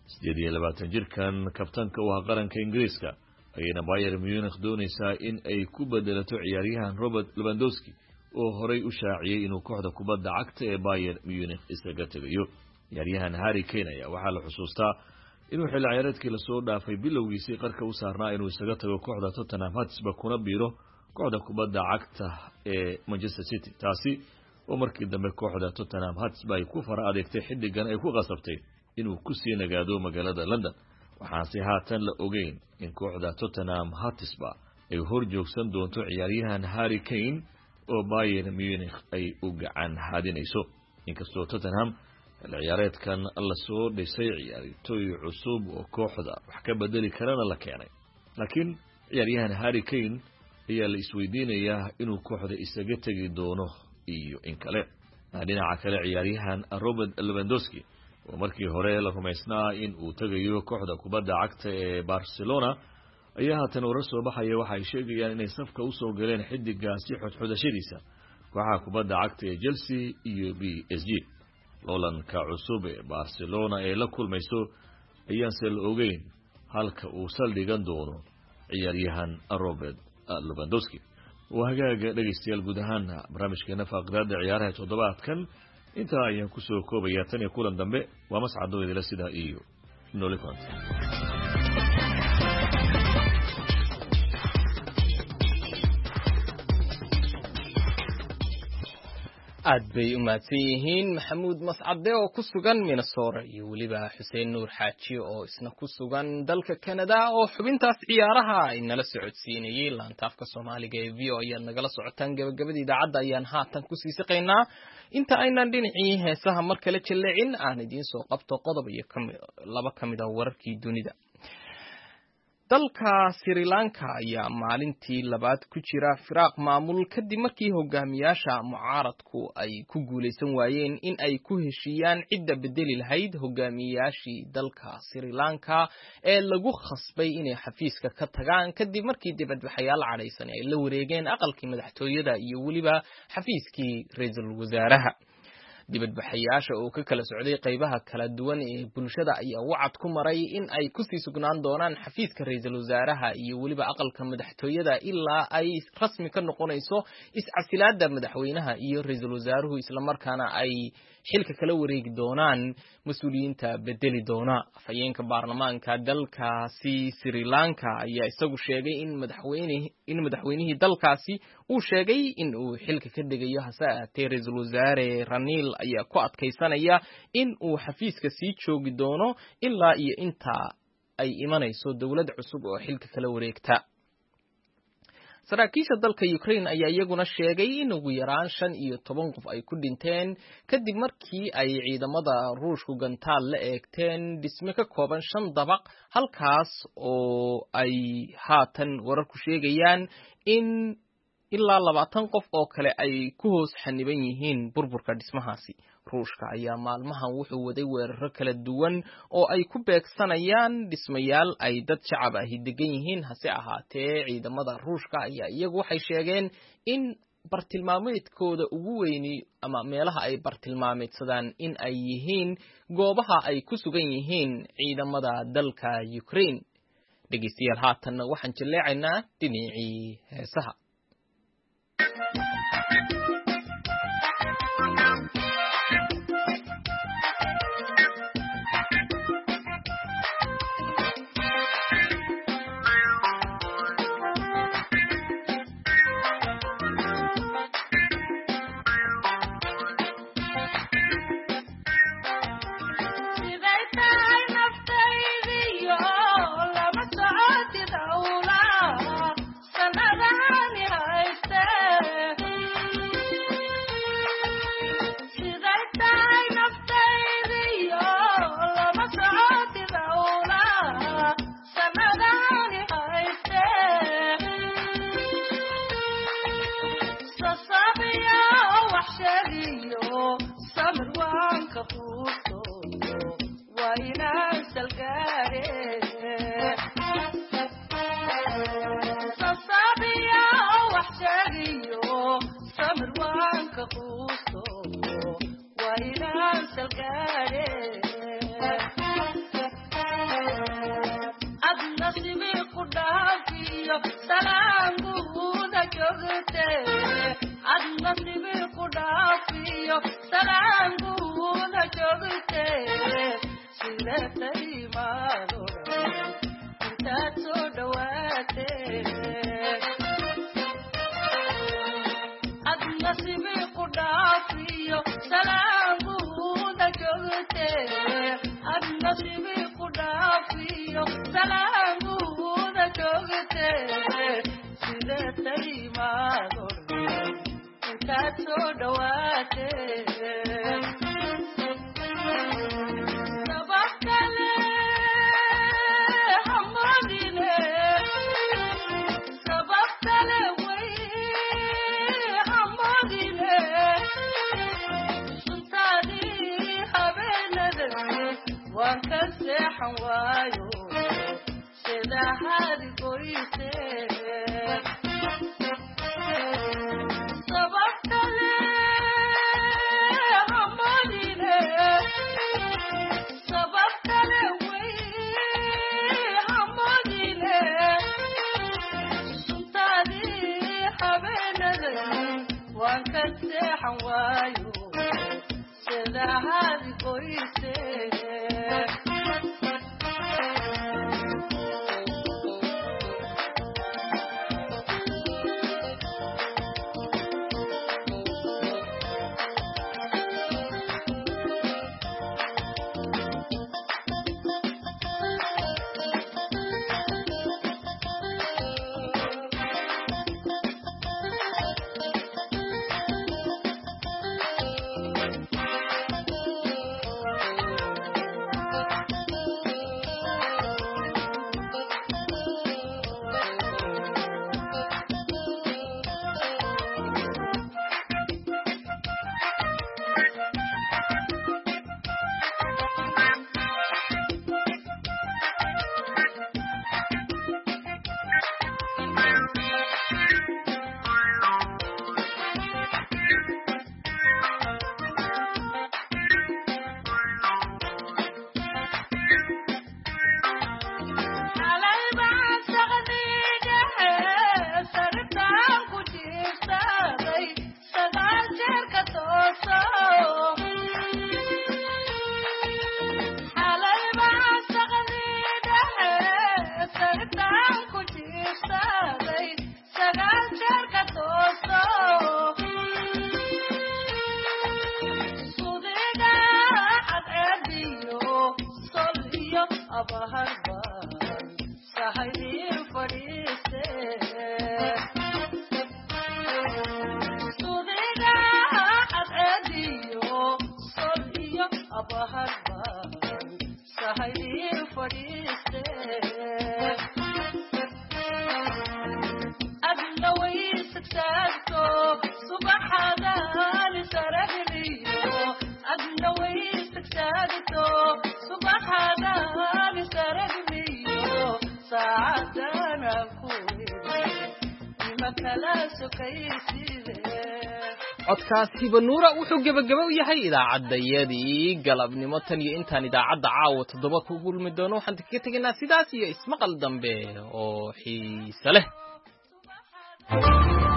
28 jirkan kabtanka u ah qaranka Ingiriiska ayayna Bayern Munich doonaysaa in ay ku bedelato ciyaaryahan Robert Lewandowski oo horey u shaaciyay inuu kooxda kubadda cagta ee Bayern Munich isaga tagayo. ciyaaryahan Harry Kane ayaa waxaa la xusuustaa inuu xilli ciyaareedkii la soo dhaafay bilowgiisii qarka u saarnaa inuu isaga tago kooxda Tottenham Hotspur kuna biiro kooxda kubadda cagta ee Manchester City. taasi oo markii dambe kooxda Tottenham Hotspur ay ku fara adeegtay xiddigan ay ku qasabtay inuu ku sii nagaado magaalada London. waxaanse haatan la ogeyn in kooxda Tottenham Hotspur ay hor joogsan doonto ciyaaryahan Harry Kane oo Bayern Munich ay u gacan haadinayso. inkastoo Tottenham ciyaareedkan la soo dhisay ciyaartooy cusub oo kooxda wax ka bedeli karana la keenay, laakiin ciyaaryahan Harry Kane ayaa la isweydiinayaa inuu kooxda isaga tagi doono iyo in kale. dhinaca kale ciyaaryahan Robert Lewandowski oo markii hore la rumaysnaa in uu tagayo kooxda kubadda cagta ee Barcelona ayaa haatan warar soo baxaya waxa ay sheegayaan inay safka u soo galeen xiddigaasi xudxudashadiisa kooxaha kubadda cagta ee Chelsea iyo PSG. loolanka cusub ee Barcelona ee la kulmayso ayaanse la ogeyn halka uu saldhigan doono ciyaaryahan Robert Lewandowski. وهاجا dhageystayaal guud ahaan barnaamijkeena faaqraada ciyaaraha toddobaadkan inta ayaan ku soo koobaya tan iyo kulan dambe waa mas'aado idila sida iyo noolifant. aad bay u mahadsan yihiin Maxamuud Mascade oo ku sugan Minnesota iyo waliba Xuseen Nuur Xaaji oo isna ku sugan dalka Canada oo xubintaas ciyaaraha ay nala socodsiinayay laantaafka Soomaaliga ee VOA ayaa nagala socotaan gabagabadii idaacadda ayaan haatan ku sii shaqeynaa inta aynan dhinacii heesaha mar kale jaleecin aan idiin soo qabto qodob iyo laba kamid ah wararkii dunida. dalka Sri Lanka ayaa maalintii labaad ku jira firaaq maamul kadib markii hogaamiyaasha mucaaradku ay ku guuleysan waayeen in ay ku heshiiyaan cidda bedeli lahayd hogaamiyaashii dalka Sri Lanka ee lagu khasbay inay xafiiska ka tagaan kadib markii dibadbaxayaal cadhaysan ay la wareegeen aqalkii madaxtooyada iyo waliba xafiiskii ra'iisul wasaaraha. dibadbaxayaasha oo ka kala socday qaybaha kala duwan ee bulshada ayaa wacad ku maray in ay ku sii sugnaan doonaan xafiiska ra'iisul wasaaraha iyo waliba aqalka madaxtooyada ilaa ay rasmi ka noqonayso iscasilaada madaxweynaha iyo ra'iisul wasaaruhu isla markaana ay xilka kala wareegi doonaan mas'uuliyiinta bedeli doona. afhayeenka baarlamaanka dalkaasi Sri Lanka ayaa isagu sheegay in madaxweynihii dalkaasi uu sheegay in uu xilka ka degayo hase ahaatee ra'iisul wasaare Ranil ayaa ku adkaysanaya in uu xafiiska sii joogi doono ilaa iyo inta ay imanayso dawlad cusub oo xilka kala wareegta. saraakiisha dalka Ukraine ayaa iyaguna sheegay in ugu yaraan 15 qof ay ku dhinteen kadib markii ay ciidamada Ruushku gantaal la eegteen dhisme ka kooban 5 dabaq halkaas oo ay haatan wararku sheegayaan in ilaa 20 qof oo kale ay ku hoos xaniban yihiin burburka dhismahaasi. Ruushka ayaa maalmahan wuxuu waday weeraro kala duwan oo ay ku beegsanayaan dhismayaal ay dad shacab ah degan yihiin hase ahaatee ciidamada Ruushka ayaa iyagu waxay sheegeen in bartilmaameedkooda ugu weyni ama meelaha ay bartilmaameedsadaan in ay yihiin goobaha ay ku sugan yihiin ciidamada dalka Ukraine. dhageystayaal haatan waxaan jaleecaynaa dhinacii heesaha. codkaasi banuura wuxuu gabagabo yahay idaacadayadii galabnimo tan iyo intaan idaacadda caawa 7 ku gulmi doono waxaan kaga tegaynaa sidaas iyo ismaqal dambe oo xiiso leh